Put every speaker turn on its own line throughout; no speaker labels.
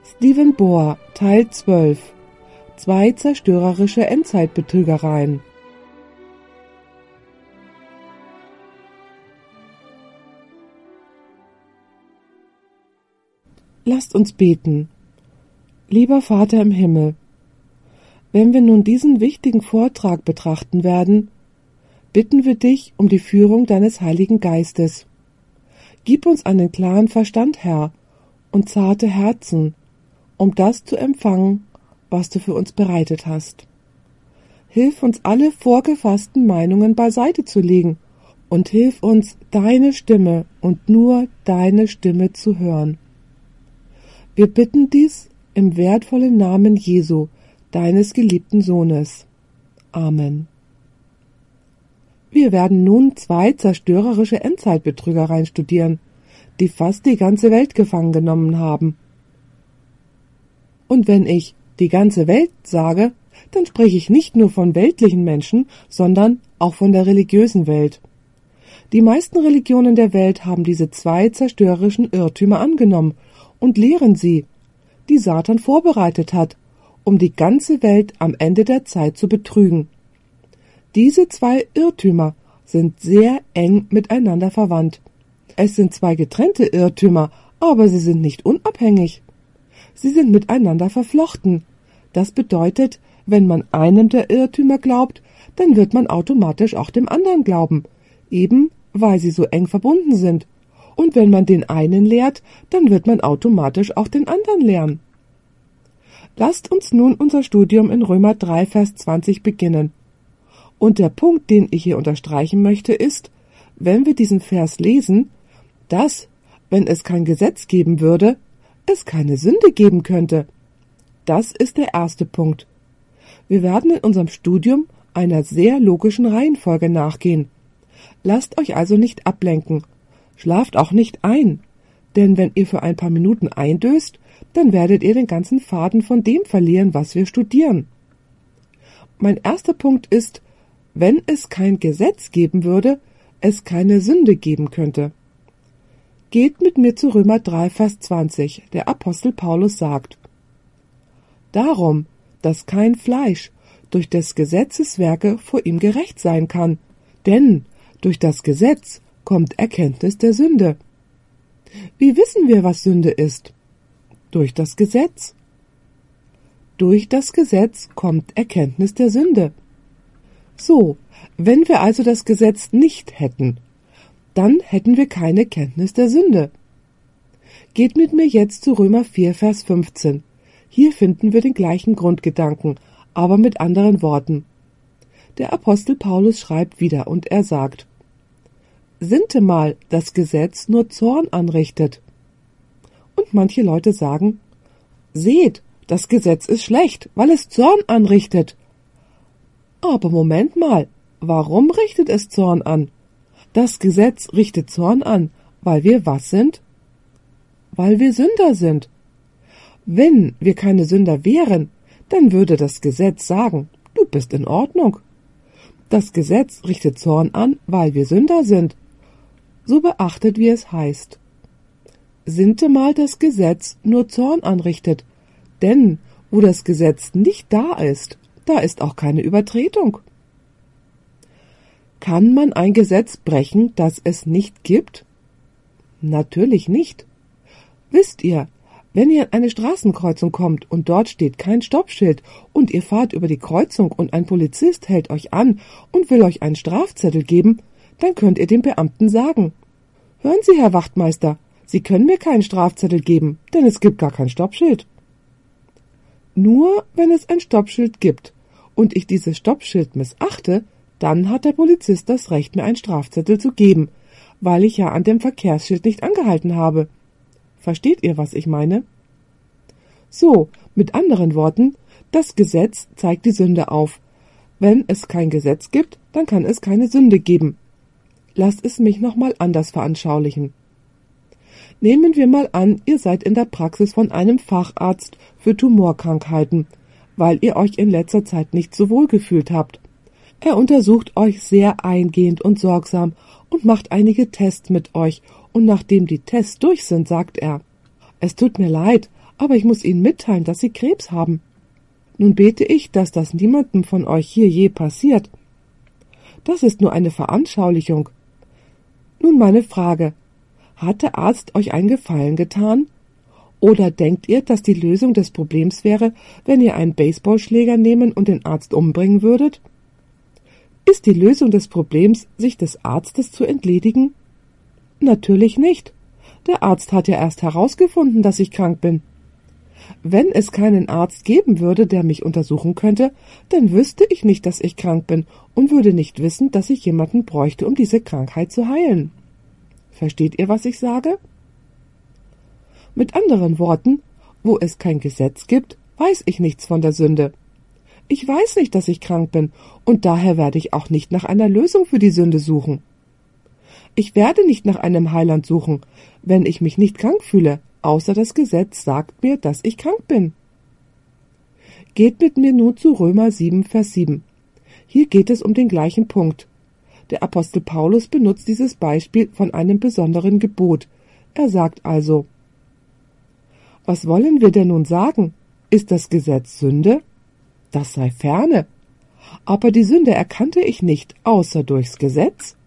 Stephen Bohr, Teil 12. 2 zerstörerische Endzeitbetrügereien. Lasst uns beten. Lieber Vater im Himmel, wenn wir nun diesen wichtigen Vortrag betrachten werden, bitten wir dich um die Führung deines Heiligen Geistes. Gib uns einen klaren Verstand, Herr, und zarte Herzen, um das zu empfangen, was du für uns bereitet hast. Hilf uns, alle vorgefassten Meinungen beiseite zu legen und hilf uns, deine Stimme und nur deine Stimme zu hören. Wir bitten dies im wertvollen Namen Jesu, deines geliebten Sohnes. Amen. Wir werden nun 2 zerstörerische Endzeitbetrügereien studieren, die fast die ganze Welt gefangen genommen haben. Und wenn ich die ganze Welt sage, dann spreche ich nicht nur von weltlichen Menschen, sondern auch von der religiösen Welt. Die meisten Religionen der Welt haben diese 2 zerstörerischen Irrtümer angenommen und lehren sie, die Satan vorbereitet hat, um die ganze Welt am Ende der Zeit zu betrügen. Diese 2 Irrtümer sind sehr eng miteinander verwandt. Es sind 2 getrennte Irrtümer, aber sie sind nicht unabhängig. Sie sind miteinander verflochten. Das bedeutet, wenn man einem der Irrtümer glaubt, dann wird man automatisch auch dem anderen glauben, eben weil sie so eng verbunden sind. Und wenn man den einen lehrt, dann wird man automatisch auch den anderen lehren. Lasst uns nun unser Studium in Römer 3, Vers 20 beginnen. Und der Punkt, den ich hier unterstreichen möchte, ist, wenn wir diesen Vers lesen, dass, wenn es kein Gesetz geben würde, es keine Sünde geben könnte. Das ist der erste Punkt. Wir werden in unserem Studium einer sehr logischen Reihenfolge nachgehen. Lasst euch also nicht ablenken. Schlaft auch nicht ein, denn wenn ihr für ein paar Minuten eindöst, dann werdet ihr den ganzen Faden von dem verlieren, was wir studieren. Mein erster Punkt ist, wenn es kein Gesetz geben würde, es keine Sünde geben könnte. Geht mit mir zu Römer 3, Vers 20. Der Apostel Paulus sagt: Darum, dass kein Fleisch durch des Gesetzes Werke vor ihm gerecht sein kann, denn durch das Gesetz kommt Erkenntnis der Sünde. Wie wissen wir, was Sünde ist? Durch das Gesetz. Durch das Gesetz kommt Erkenntnis der Sünde. So, wenn wir also das Gesetz nicht hätten, dann hätten wir keine Kenntnis der Sünde. Geht mit mir jetzt zu Römer 4, Vers 15. Hier finden wir den gleichen Grundgedanken, aber mit anderen Worten. Der Apostel Paulus schreibt wieder und er sagt: Sintemal das Gesetz nur Zorn anrichtet. Und manche Leute sagen: Seht, das Gesetz ist schlecht, weil es Zorn anrichtet. Aber Moment mal, warum richtet es Zorn an? Das Gesetz richtet Zorn an, weil wir was sind? Weil wir Sünder sind. Wenn wir keine Sünder wären, dann würde das Gesetz sagen: Du bist in Ordnung. Das Gesetz richtet Zorn an, weil wir Sünder sind. So beachtet, wie es heißt. Sintemal das Gesetz nur Zorn anrichtet, denn wo das Gesetz nicht da ist auch keine Übertretung. Kann man ein Gesetz brechen, das es nicht gibt? Natürlich nicht. Wisst ihr, wenn ihr an eine Straßenkreuzung kommt und dort steht kein Stoppschild und ihr fahrt über die Kreuzung und ein Polizist hält euch an und will euch einen Strafzettel geben, dann könnt ihr dem Beamten sagen: Hören Sie, Herr Wachtmeister, Sie können mir keinen Strafzettel geben, denn es gibt gar kein Stoppschild. Nur wenn es ein Stoppschild gibt und ich dieses Stoppschild missachte, dann hat der Polizist das Recht, mir einen Strafzettel zu geben, weil ich ja an dem Verkehrsschild nicht angehalten habe. Versteht ihr, was ich meine? So, mit anderen Worten, das Gesetz zeigt die Sünde auf. Wenn es kein Gesetz gibt, dann kann es keine Sünde geben. Lasst es mich nochmal anders veranschaulichen. Nehmen wir mal an, ihr seid in der Praxis von einem Facharzt für Tumorkrankheiten, weil ihr euch in letzter Zeit nicht so wohl gefühlt habt. Er untersucht euch sehr eingehend und sorgsam und macht einige Tests mit euch, und nachdem die Tests durch sind, sagt er: Es tut mir leid, aber ich muss Ihnen mitteilen, dass Sie Krebs haben. Nun bete ich, dass das niemandem von euch hier je passiert. Das ist nur eine Veranschaulichung. Nun meine Frage. Hat der Arzt euch einen Gefallen getan? Oder denkt ihr, dass die Lösung des Problems wäre, wenn ihr einen Baseballschläger nehmen und den Arzt umbringen würdet? Ist die Lösung des Problems, sich des Arztes zu entledigen? Natürlich nicht. Der Arzt hat ja erst herausgefunden, dass ich krank bin. Wenn es keinen Arzt geben würde, der mich untersuchen könnte, dann wüsste ich nicht, dass ich krank bin und würde nicht wissen, dass ich jemanden bräuchte, um diese Krankheit zu heilen. Versteht ihr, was ich sage? Mit anderen Worten, wo es kein Gesetz gibt, weiß ich nichts von der Sünde. Ich weiß nicht, dass ich krank bin, und daher werde ich auch nicht nach einer Lösung für die Sünde suchen. Ich werde nicht nach einem Heiland suchen, wenn ich mich nicht krank fühle, außer das Gesetz sagt mir, dass ich krank bin. Geht mit mir nun zu Römer 7, Vers 7. Hier geht es um den gleichen Punkt. Der Apostel Paulus benutzt dieses Beispiel von einem besonderen Gebot. Er sagt also: Was wollen wir denn nun sagen? Ist das Gesetz Sünde? Das sei ferne. Aber die Sünde erkannte ich nicht, außer durchs Gesetz.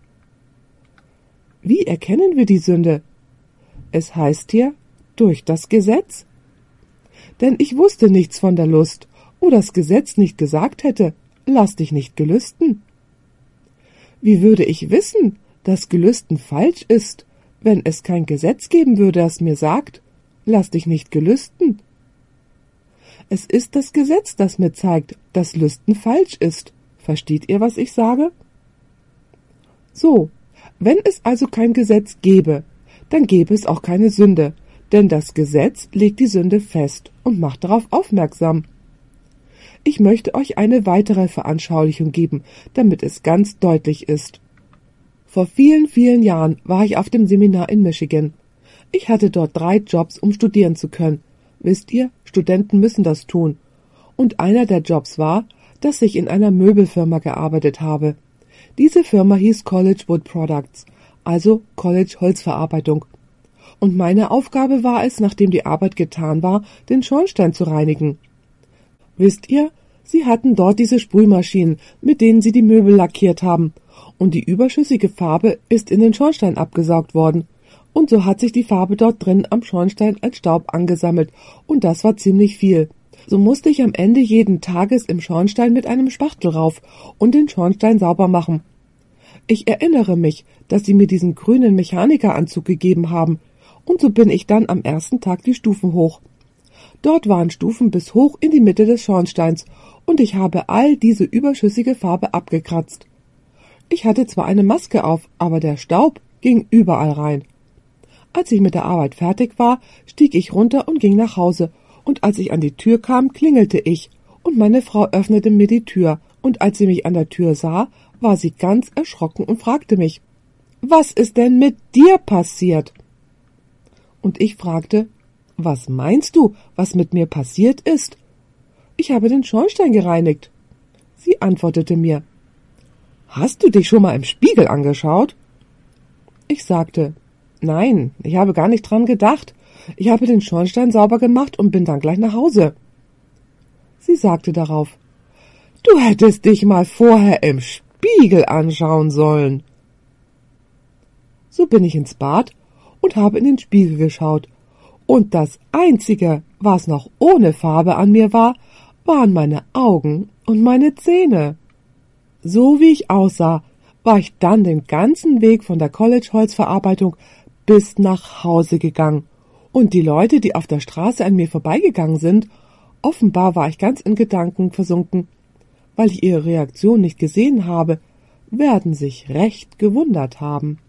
Wie erkennen wir die Sünde? Es heißt hier, durch das Gesetz. Denn ich wusste nichts von der Lust, wo das Gesetz nicht gesagt hätte, lass dich nicht gelüsten. Wie würde ich wissen, dass Gelüsten falsch ist, wenn es kein Gesetz geben würde, das mir sagt, lass dich nicht gelüsten? Es ist das Gesetz, das mir zeigt, dass Lüsten falsch ist. Versteht ihr, was ich sage? So, wenn es also kein Gesetz gäbe, dann gäbe es auch keine Sünde, denn das Gesetz legt die Sünde fest und macht darauf aufmerksam. Ich möchte euch eine weitere Veranschaulichung geben, damit es ganz deutlich ist. Vor vielen, vielen Jahren war ich auf dem Seminar in Michigan. Ich hatte dort 3 Jobs, um studieren zu können. Wisst ihr, Studenten müssen das tun. Und einer der Jobs war, dass ich in einer Möbelfirma gearbeitet habe. Diese Firma hieß College Wood Products, also College Holzverarbeitung. Und meine Aufgabe war es, nachdem die Arbeit getan war, den Schornstein zu reinigen. Wisst ihr, sie hatten dort diese Sprühmaschinen, mit denen sie die Möbel lackiert haben. Und die überschüssige Farbe ist in den Schornstein abgesaugt worden. Und so hat sich die Farbe dort drin am Schornstein als Staub angesammelt, und das war ziemlich viel. So musste ich am Ende jeden Tages im Schornstein mit einem Spachtel rauf und den Schornstein sauber machen. Ich erinnere mich, dass sie mir diesen grünen Mechanikeranzug gegeben haben, und so bin ich dann am ersten Tag die Stufen hoch. Dort waren Stufen bis hoch in die Mitte des Schornsteins, und ich habe all diese überschüssige Farbe abgekratzt. Ich hatte zwar eine Maske auf, aber der Staub ging überall rein. Als ich mit der Arbeit fertig war, stieg ich runter und ging nach Hause, und als ich an die Tür kam, klingelte ich, und meine Frau öffnete mir die Tür, und als sie mich an der Tür sah, war sie ganz erschrocken und fragte mich: »Was ist denn mit dir passiert?« Und ich fragte: »Was meinst du, was mit mir passiert ist?« »Ich habe den Schornstein gereinigt.« Sie antwortete mir: »Hast du dich schon mal im Spiegel angeschaut?« Ich sagte: »Nein, ich habe gar nicht dran gedacht. Ich habe den Schornstein sauber gemacht und bin dann gleich nach Hause.« Sie sagte darauf: »Du hättest dich mal vorher im Spiegel anschauen sollen.« So bin ich ins Bad und habe in den Spiegel geschaut. Und das Einzige, was noch ohne Farbe an mir war, waren meine Augen und meine Zähne. So wie ich aussah, war ich dann den ganzen Weg von der College-Holzverarbeitung bis nach Hause gegangen. Und die Leute, die auf der Straße an mir vorbeigegangen sind, offenbar war ich ganz in Gedanken versunken, weil ich ihre Reaktion nicht gesehen habe, werden sich recht gewundert haben.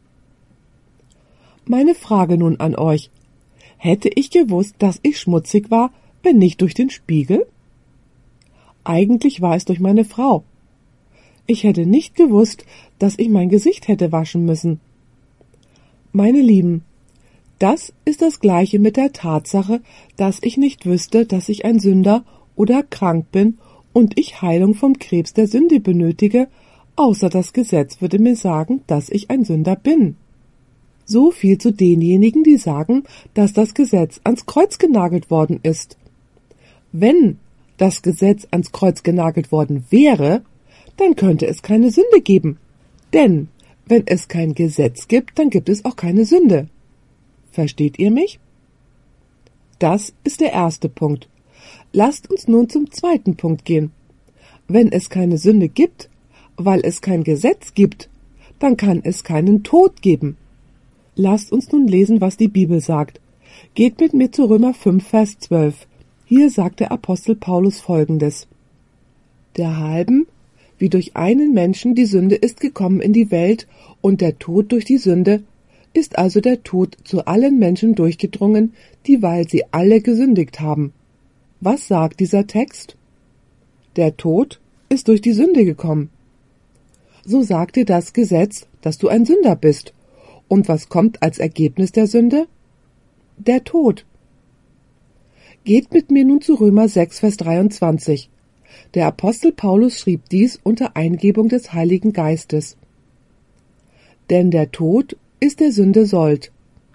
Meine Frage nun an euch: Hätte ich gewusst, dass ich schmutzig war, wenn nicht durch den Spiegel? Eigentlich war es durch meine Frau. Ich hätte nicht gewusst, dass ich mein Gesicht hätte waschen müssen. Meine Lieben, das ist das Gleiche mit der Tatsache, dass ich nicht wüsste, dass ich ein Sünder oder krank bin und ich Heilung vom Krebs der Sünde benötige, außer das Gesetz würde mir sagen, dass ich ein Sünder bin. So viel zu denjenigen, die sagen, dass das Gesetz ans Kreuz genagelt worden ist. Wenn das Gesetz ans Kreuz genagelt worden wäre, dann könnte es keine Sünde geben. Denn wenn es kein Gesetz gibt, dann gibt es auch keine Sünde. Versteht ihr mich? Das ist der erste Punkt. Lasst uns nun zum zweiten Punkt gehen. Wenn es keine Sünde gibt, weil es kein Gesetz gibt, dann kann es keinen Tod geben. Lasst uns nun lesen, was die Bibel sagt. Geht mit mir zu Römer 5, Vers 12. Hier sagt der Apostel Paulus Folgendes. Derhalben, wie durch einen Menschen die Sünde ist gekommen in die Welt und der Tod durch die Sünde, ist also der Tod zu allen Menschen durchgedrungen, dieweil sie alle gesündigt haben. Was sagt dieser Text? Der Tod ist durch die Sünde gekommen. So sagt dir das Gesetz, dass du ein Sünder bist. Und was kommt als Ergebnis der Sünde? Der Tod. Geht mit mir nun zu Römer 6, Vers 23. Der Apostel Paulus schrieb dies unter Eingebung des Heiligen Geistes. Denn der Tod ist der Sünde Sold.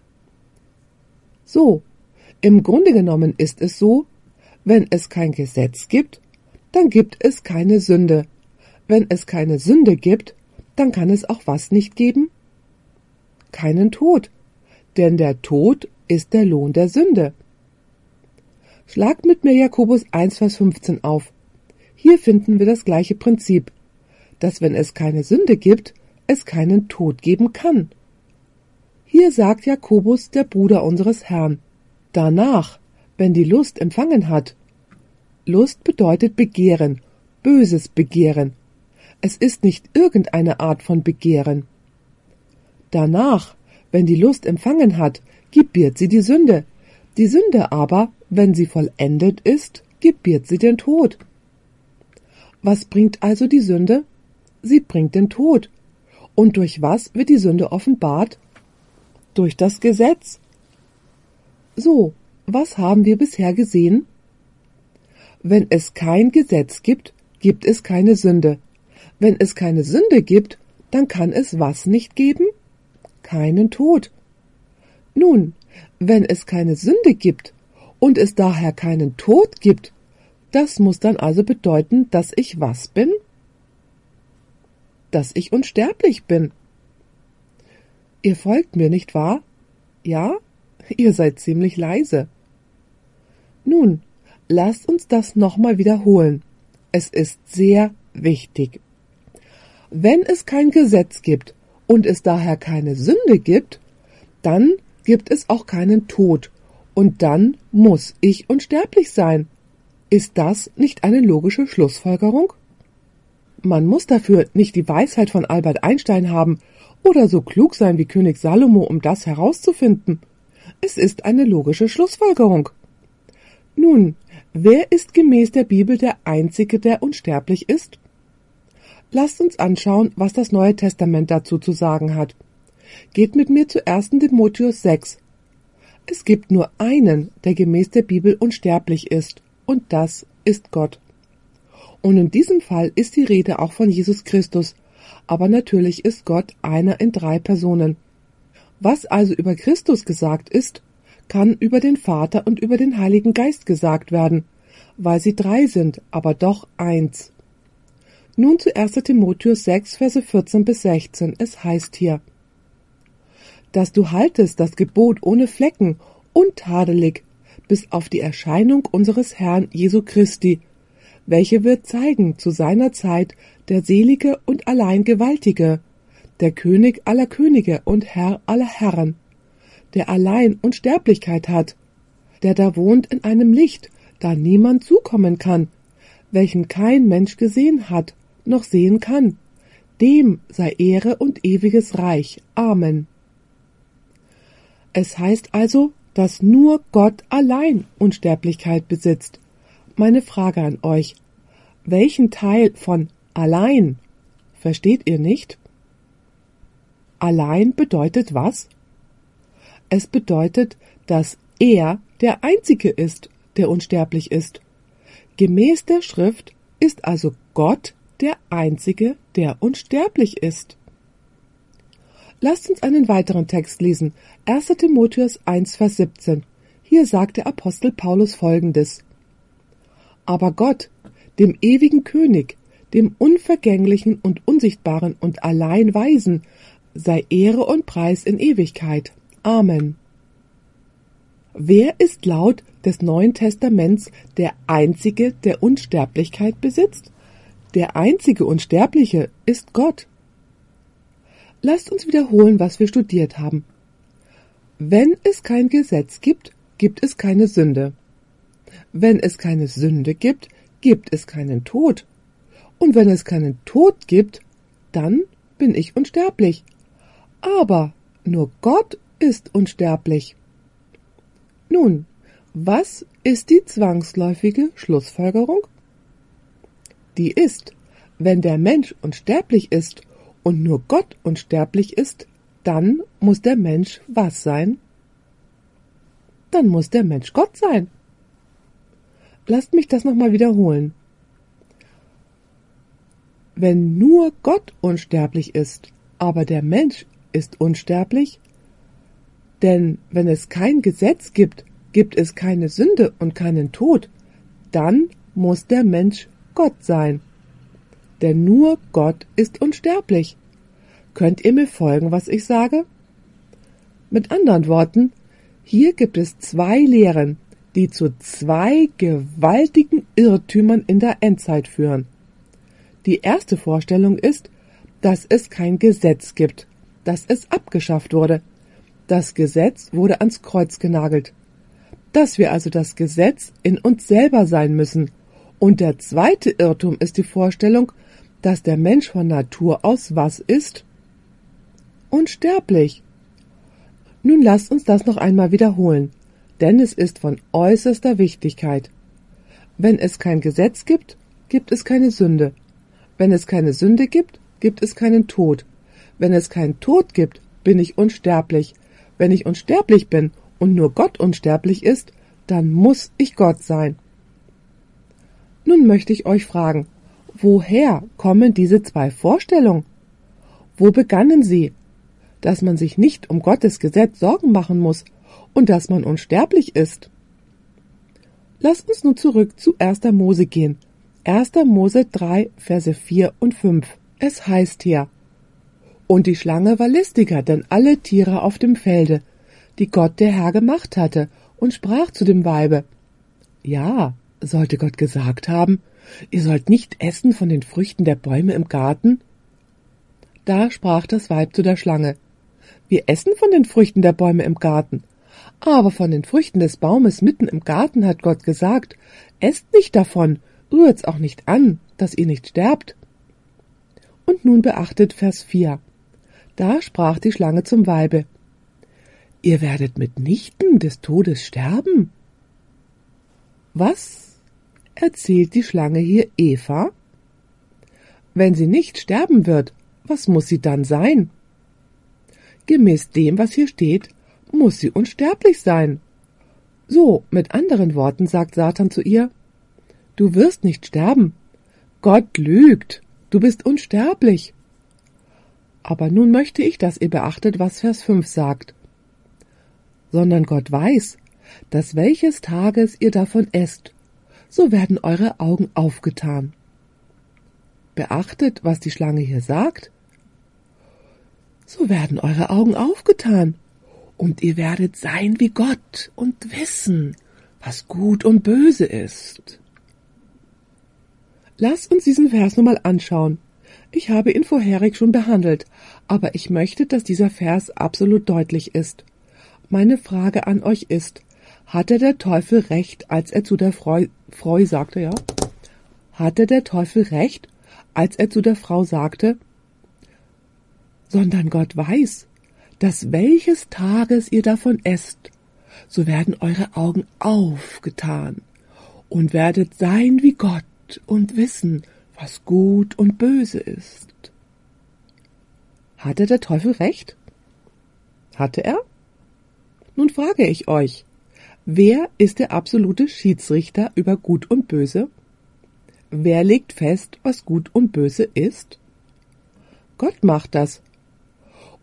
So, im Grunde genommen ist es so, wenn es kein Gesetz gibt, dann gibt es keine Sünde. Wenn es keine Sünde gibt, dann kann es auch was nicht geben? Keinen Tod, denn der Tod ist der Lohn der Sünde. Schlagt mit mir Jakobus 1, Vers 15 auf. Hier finden wir das gleiche Prinzip, dass wenn es keine Sünde gibt, es keinen Tod geben kann. Hier sagt Jakobus, der Bruder unseres Herrn, danach, wenn die Lust empfangen hat. Lust bedeutet Begehren, böses Begehren. Es ist nicht irgendeine Art von Begehren. Danach, wenn die Lust empfangen hat, gebiert sie die Sünde. Die Sünde aber, wenn sie vollendet ist, gebiert sie den Tod. Was bringt also die Sünde? Sie bringt den Tod. Und durch was wird die Sünde offenbart? Durch das Gesetz. So, was haben wir bisher gesehen? Wenn es kein Gesetz gibt, gibt es keine Sünde. Wenn es keine Sünde gibt, dann kann es was nicht geben? Keinen Tod. Nun, wenn es keine Sünde gibt und es daher keinen Tod gibt, das muss dann also bedeuten, dass ich was bin? Dass ich unsterblich bin. Ihr folgt mir, nicht wahr? Ja? Ihr seid ziemlich leise. Nun, lasst uns das nochmal wiederholen. Es ist sehr wichtig. Wenn es kein Gesetz gibt und es daher keine Sünde gibt, dann gibt es auch keinen Tod und dann muss ich unsterblich sein. Ist das nicht eine logische Schlussfolgerung? Man muss dafür nicht die Weisheit von Albert Einstein haben oder so klug sein wie König Salomo, um das herauszufinden. Es ist eine logische Schlussfolgerung. Nun, wer ist gemäß der Bibel der Einzige, der unsterblich ist? Lasst uns anschauen, was das Neue Testament dazu zu sagen hat. Geht mit mir zu 1. Timotheus 6. Es gibt nur einen, der gemäß der Bibel unsterblich ist, und das ist Gott. Und in diesem Fall ist die Rede auch von Jesus Christus, aber natürlich ist Gott einer in 3 Personen. Was also über Christus gesagt ist, kann über den Vater und über den Heiligen Geist gesagt werden, weil sie 3 sind, aber doch 1. Nun zu 1. Timotheus 6, Verse 14 bis 16. Es heißt hier, dass du haltest das Gebot ohne Flecken, untadelig, bis auf die Erscheinung unseres Herrn Jesu Christi, welche wird zeigen zu seiner Zeit der Selige und allein Gewaltige, der König aller Könige und Herr aller Herren, der allein Unsterblichkeit hat, der da wohnt in einem Licht, da niemand zukommen kann, welchen kein Mensch gesehen hat, noch sehen kann. Dem sei Ehre und ewiges Reich. Amen. Es heißt also, dass nur Gott allein Unsterblichkeit besitzt. Meine Frage an euch: Welchen Teil von allein versteht ihr nicht? Allein bedeutet was? Es bedeutet, dass er der Einzige ist, der unsterblich ist. Gemäß der Schrift ist also Gott der Einzige, der unsterblich ist. Lasst uns einen weiteren Text lesen. 1. Timotheus 1, Vers 17. Hier sagt der Apostel Paulus Folgendes. Aber Gott, dem ewigen König, dem Unvergänglichen und Unsichtbaren und allein Weisen, sei Ehre und Preis in Ewigkeit. Amen. Wer ist laut des Neuen Testaments der Einzige, der Unsterblichkeit besitzt? Der einzige Unsterbliche ist Gott. Lasst uns wiederholen, was wir studiert haben. Wenn es kein Gesetz gibt, gibt es keine Sünde. Wenn es keine Sünde gibt, gibt es keinen Tod. Und wenn es keinen Tod gibt, dann bin ich unsterblich. Aber nur Gott ist unsterblich. Nun, was ist die zwangsläufige Schlussfolgerung? Die ist, wenn der Mensch unsterblich ist und nur Gott unsterblich ist, dann muss der Mensch was sein? Dann muss der Mensch Gott sein. Lasst mich das nochmal wiederholen. Wenn nur Gott unsterblich ist, aber der Mensch ist unsterblich, denn wenn es kein Gesetz gibt, gibt es keine Sünde und keinen Tod, dann muss der Mensch Gott sein. Denn nur Gott ist unsterblich. Könnt ihr mir folgen, was ich sage? Mit anderen Worten, hier gibt es zwei Lehren, die zu zwei gewaltigen Irrtümern in der Endzeit führen. Die erste Vorstellung ist, dass es kein Gesetz gibt, dass es abgeschafft wurde. Das Gesetz wurde ans Kreuz genagelt. Dass wir also das Gesetz in uns selber sein müssen. Und der zweite Irrtum ist die Vorstellung, dass der Mensch von Natur aus was ist? Unsterblich. Nun lasst uns das noch einmal wiederholen, denn es ist von äußerster Wichtigkeit. Wenn es kein Gesetz gibt, gibt es keine Sünde. Wenn es keine Sünde gibt, gibt es keinen Tod. Wenn es keinen Tod gibt, bin ich unsterblich. Wenn ich unsterblich bin und nur Gott unsterblich ist, dann muss ich Gott sein. Nun möchte ich euch fragen, woher kommen diese zwei Vorstellungen? Wo begannen sie? Dass man sich nicht um Gottes Gesetz Sorgen machen muss und dass man unsterblich ist. Lasst uns nun zurück zu 1. Mose gehen. 1. Mose 3, Verse 4 und 5. Es heißt hier: Und die Schlange war listiger denn alle Tiere auf dem Felde, die Gott der Herr gemacht hatte, und sprach zu dem Weibe: Ja, sollte Gott gesagt haben, ihr sollt nicht essen von den Früchten der Bäume im Garten? Da sprach das Weib zu der Schlange: Wir essen von den Früchten der Bäume im Garten, aber von den Früchten des Baumes mitten im Garten hat Gott gesagt: Esst nicht davon, rührt's auch nicht an, dass ihr nicht sterbt. Und nun beachtet Vers 4. Da sprach die Schlange zum Weibe: Ihr werdet mitnichten des Todes sterben. Was erzählt die Schlange hier Eva? Wenn sie nicht sterben wird, was muss sie dann sein? Gemäß dem, was hier steht, muss sie unsterblich sein. So, mit anderen Worten sagt Satan zu ihr: Du wirst nicht sterben. Gott lügt. Du bist unsterblich. Aber nun möchte ich, dass ihr beachtet, was Vers 5 sagt. Sondern Gott weiß, dass welches Tages ihr davon esst, so werden eure Augen aufgetan. Beachtet, was die Schlange hier sagt. So werden eure Augen aufgetan, und ihr werdet sein wie Gott und wissen, was gut und böse ist. Lasst uns diesen Vers nochmal anschauen. Ich habe ihn vorherig schon behandelt, aber ich möchte, dass dieser Vers absolut deutlich ist. Meine Frage an euch ist: Hatte der Teufel recht, als er zu der Frau sagte, ja? Hatte der Teufel recht, als er zu der Frau sagte: Sondern Gott weiß, dass welches Tages ihr davon esst, so werden eure Augen aufgetan und werdet sein wie Gott und wissen, was gut und böse ist. Hatte der Teufel recht? Hatte er? Nun frage ich euch, wer ist der absolute Schiedsrichter über Gut und Böse? Wer legt fest, was Gut und Böse ist? Gott macht das.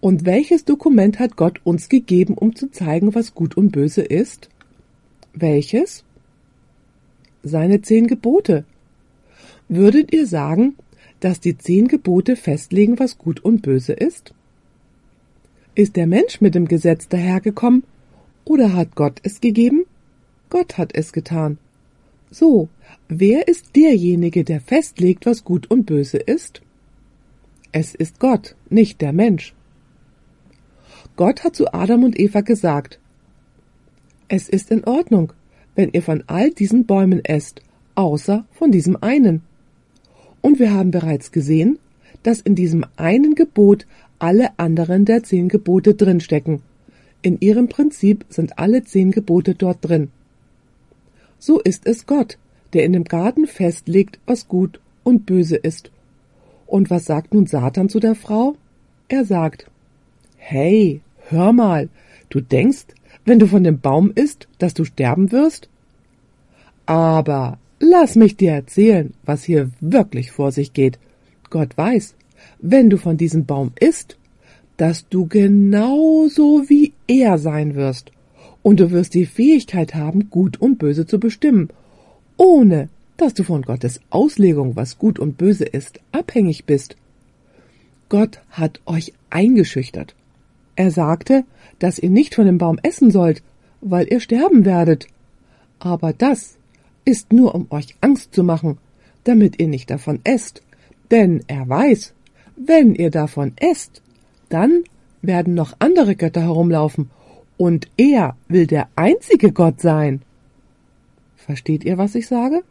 Und welches Dokument hat Gott uns gegeben, um zu zeigen, was gut und böse ist? Welches? Seine 10 Gebote. Würdet ihr sagen, dass die 10 Gebote festlegen, was gut und böse ist? Ist der Mensch mit dem Gesetz dahergekommen oder hat Gott es gegeben? Gott hat es getan. So, wer ist derjenige, der festlegt, was gut und böse ist? Es ist Gott, nicht der Mensch. Gott hat zu Adam und Eva gesagt: Es ist in Ordnung, wenn ihr von all diesen Bäumen esst, außer von diesem einen. Und wir haben bereits gesehen, dass in diesem einen Gebot alle anderen der 10 Gebote drinstecken. In ihrem Prinzip sind alle 10 Gebote dort drin. So ist es Gott, der in dem Garten festlegt, was gut und böse ist. Und was sagt nun Satan zu der Frau? Er sagt: Hey, hör mal, du denkst, wenn du von dem Baum isst, dass du sterben wirst? Aber lass mich dir erzählen, was hier wirklich vor sich geht. Gott weiß, wenn du von diesem Baum isst, dass du genauso wie er sein wirst. Und du wirst die Fähigkeit haben, Gut und Böse zu bestimmen, ohne dass du von Gottes Auslegung, was gut und böse ist, abhängig bist. Gott hat euch eingeschüchtert. Er sagte, dass ihr nicht von dem Baum essen sollt, weil ihr sterben werdet. Aber das ist nur, um euch Angst zu machen, damit ihr nicht davon esst. Denn er weiß, wenn ihr davon esst, dann werden noch andere Götter herumlaufen, und er will der einzige Gott sein. Versteht ihr, was ich sage?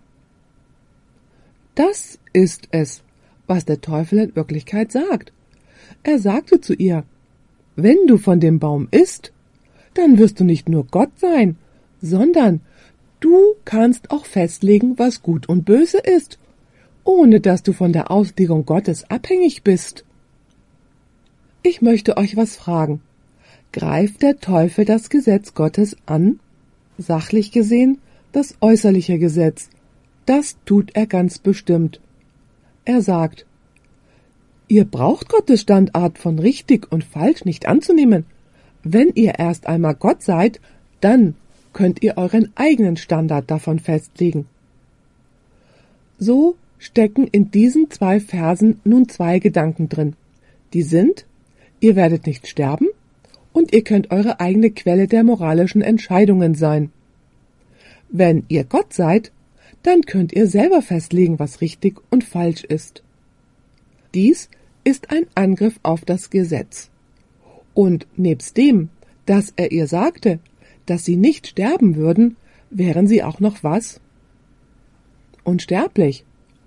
Das ist es, was der Teufel in Wirklichkeit sagt. Er sagte zu ihr: Wenn du von dem Baum isst, dann wirst du nicht nur Gott sein, sondern du kannst auch festlegen, was gut und böse ist, ohne dass du von der Auslegung Gottes abhängig bist. Ich möchte euch was fragen. Greift der Teufel das Gesetz Gottes an? Sachlich gesehen, das äußerliche Gesetz. Das tut er ganz bestimmt. Er sagt: Ihr braucht Gottes Standart von richtig und falsch nicht anzunehmen. Wenn ihr erst einmal Gott seid, dann könnt ihr euren eigenen Standard davon festlegen. So stecken in diesen 2 Versen nun 2 Gedanken drin. Die sind: Ihr werdet nicht sterben und ihr könnt eure eigene Quelle der moralischen Entscheidungen sein. Wenn ihr Gott seid, dann könnt ihr selber festlegen, was richtig und falsch ist. Dies ist ein Angriff auf das Gesetz. Und nebst dem, dass er ihr sagte, dass sie nicht sterben würden, wären sie auch noch was? Unsterblich.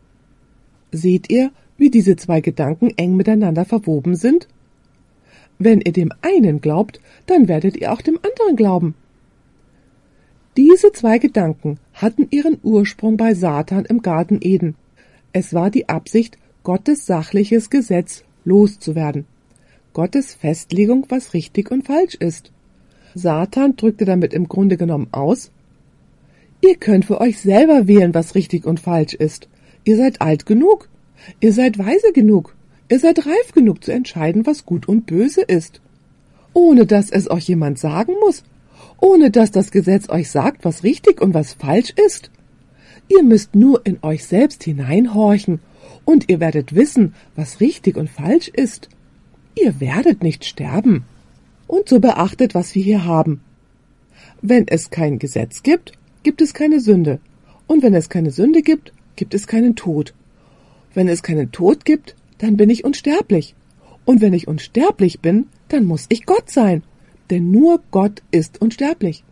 Seht ihr, wie diese 2 Gedanken eng miteinander verwoben sind? Wenn ihr dem einen glaubt, dann werdet ihr auch dem anderen glauben. Diese 2 Gedanken hatten ihren Ursprung bei Satan im Garten Eden. Es war die Absicht, Gottes sachliches Gesetz loszuwerden. Gottes Festlegung, was richtig und falsch ist. Satan drückte damit im Grunde genommen aus: Ihr könnt für euch selber wählen, was richtig und falsch ist. Ihr seid alt genug. Ihr seid weise genug. Ihr seid reif genug zu entscheiden, was gut und böse ist. Ohne dass es euch jemand sagen muss. Ohne dass das Gesetz euch sagt, was richtig und was falsch ist. Ihr müsst nur in euch selbst hineinhorchen und ihr werdet wissen, was richtig und falsch ist. Ihr werdet nicht sterben. Und so beachtet, was wir hier haben. Wenn es kein Gesetz gibt, gibt es keine Sünde. Und wenn es keine Sünde gibt, gibt es keinen Tod. Wenn es keinen Tod gibt, dann bin ich unsterblich. Und wenn ich unsterblich bin, dann muss ich Gott sein. Denn nur Gott ist unsterblich.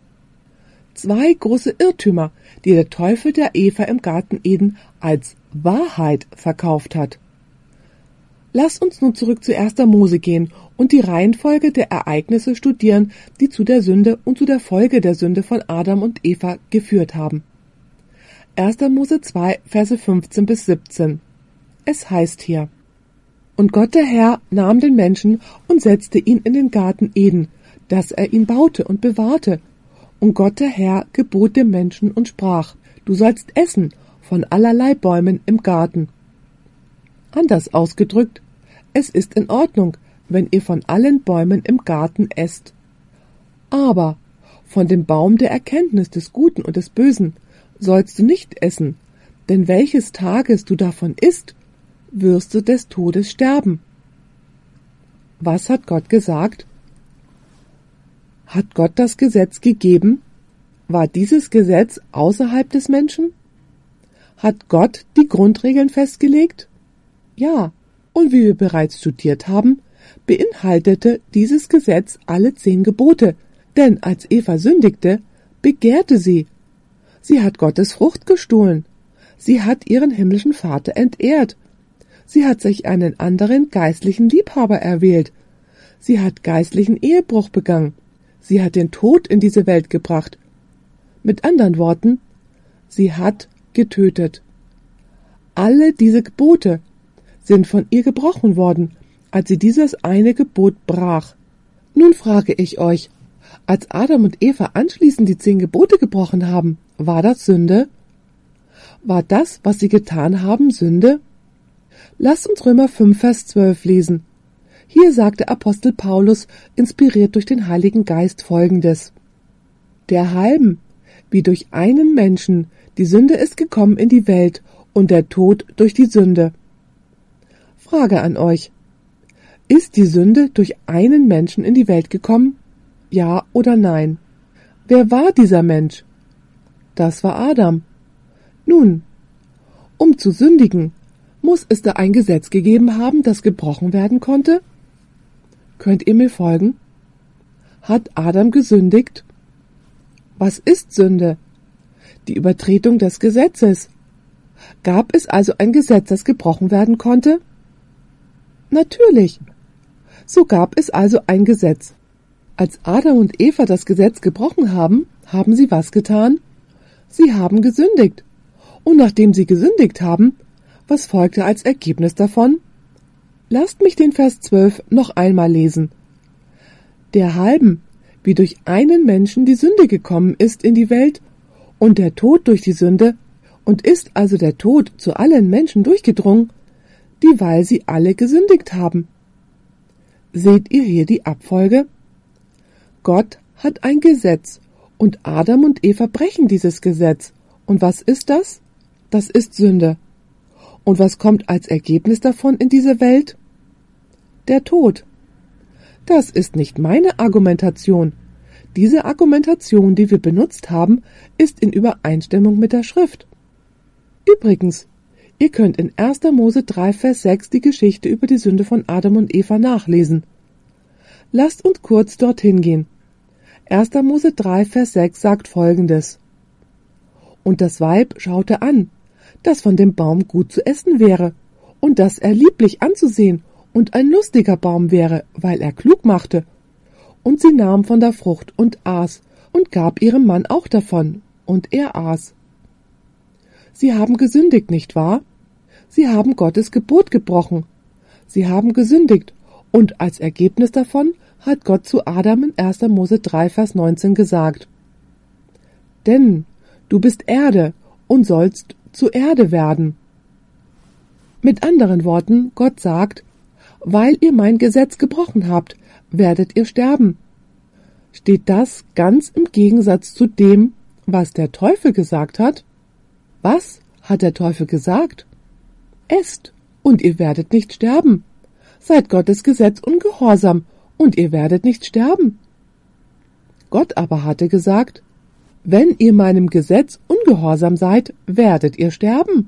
2 große Irrtümer, die der Teufel der Eva im Garten Eden als Wahrheit verkauft hat. Lasst uns nun zurück zu 1. Mose gehen und die Reihenfolge der Ereignisse studieren, die zu der Sünde und zu der Folge der Sünde von Adam und Eva geführt haben. 1. Mose 2, Verse 15 bis 17. Es heißt hier: Und Gott der Herr nahm den Menschen und setzte ihn in den Garten Eden, dass er ihn baute und bewahrte. Und Gott der Herr gebot dem Menschen und sprach: Du sollst essen von allerlei Bäumen im Garten. Anders ausgedrückt: Es ist in Ordnung, wenn ihr von allen Bäumen im Garten esst. Aber von dem Baum der Erkenntnis des Guten und des Bösen sollst du nicht essen, denn welches Tages du davon isst, wirst du des Todes sterben. Was hat Gott gesagt? Hat Gott das Gesetz gegeben? War dieses Gesetz außerhalb des Menschen? Hat Gott die Grundregeln festgelegt? Ja, und wie wir bereits studiert haben, beinhaltete dieses Gesetz alle 10 Gebote, denn als Eva sündigte, begehrte sie. Sie hat Gottes Frucht gestohlen. Sie hat ihren himmlischen Vater entehrt. Sie hat sich einen anderen geistlichen Liebhaber erwählt. Sie hat geistlichen Ehebruch begangen. Sie hat den Tod in diese Welt gebracht. Mit anderen Worten, sie hat getötet. Alle diese Gebote sind von ihr gebrochen worden, als sie dieses eine Gebot brach. Nun frage ich euch, als Adam und Eva anschließend die 10 Gebote gebrochen haben, war das Sünde? War das, was sie getan haben, Sünde? Lasst uns Römer 5, Vers 12 lesen. Hier sagt der Apostel Paulus, inspiriert durch den Heiligen Geist, Folgendes. Derhalben, wie durch einen Menschen die Sünde ist gekommen in die Welt und der Tod durch die Sünde. Frage an euch. Ist die Sünde durch einen Menschen in die Welt gekommen? Ja oder nein? Wer war dieser Mensch? Das war Adam. Nun, um zu sündigen, muss es da ein Gesetz gegeben haben, das gebrochen werden konnte? Könnt ihr mir folgen? Hat Adam gesündigt? Was ist Sünde? Die Übertretung des Gesetzes. Gab es also ein Gesetz, das gebrochen werden konnte? Natürlich. So gab es also ein Gesetz. Als Adam und Eva das Gesetz gebrochen haben, haben sie was getan? Sie haben gesündigt. Und nachdem sie gesündigt haben, was folgte als Ergebnis davon? Lasst mich den Vers 12 noch einmal lesen. Derhalben, wie durch einen Menschen die Sünde gekommen ist in die Welt und der Tod durch die Sünde, und ist also der Tod zu allen Menschen durchgedrungen, dieweil sie alle gesündigt haben. Seht ihr hier die Abfolge? Gott hat ein Gesetz und Adam und Eva brechen dieses Gesetz. Und was ist das? Das ist Sünde. Und was kommt als Ergebnis davon in diese Welt? Der Tod. Das ist nicht meine Argumentation. Diese Argumentation, die wir benutzt haben, ist in Übereinstimmung mit der Schrift. Übrigens, ihr könnt in 1. Mose 3, Vers 6 die Geschichte über die Sünde von Adam und Eva nachlesen. Lasst uns kurz dorthin gehen. 1. Mose 3, Vers 6 sagt Folgendes. Und das Weib schaute an, dass von dem Baum gut zu essen wäre, und dass er lieblich anzusehen und ein lustiger Baum wäre, weil er klug machte. Und sie nahm von der Frucht und aß und gab ihrem Mann auch davon, und er aß. Sie haben gesündigt, nicht wahr? Sie haben Gottes Gebot gebrochen. Sie haben gesündigt, und als Ergebnis davon hat Gott zu Adam in 1. Mose 3, Vers 19 gesagt. Denn du bist Erde und sollst zu Erde werden. Mit anderen Worten, Gott sagt, weil ihr mein Gesetz gebrochen habt, werdet ihr sterben. Steht das ganz im Gegensatz zu dem, was der Teufel gesagt hat? Was hat der Teufel gesagt? Esst, und ihr werdet nicht sterben. Seid Gottes Gesetz ungehorsam, und ihr werdet nicht sterben. Gott aber hatte gesagt, wenn ihr meinem Gesetz ungehorsam seid, werdet ihr sterben.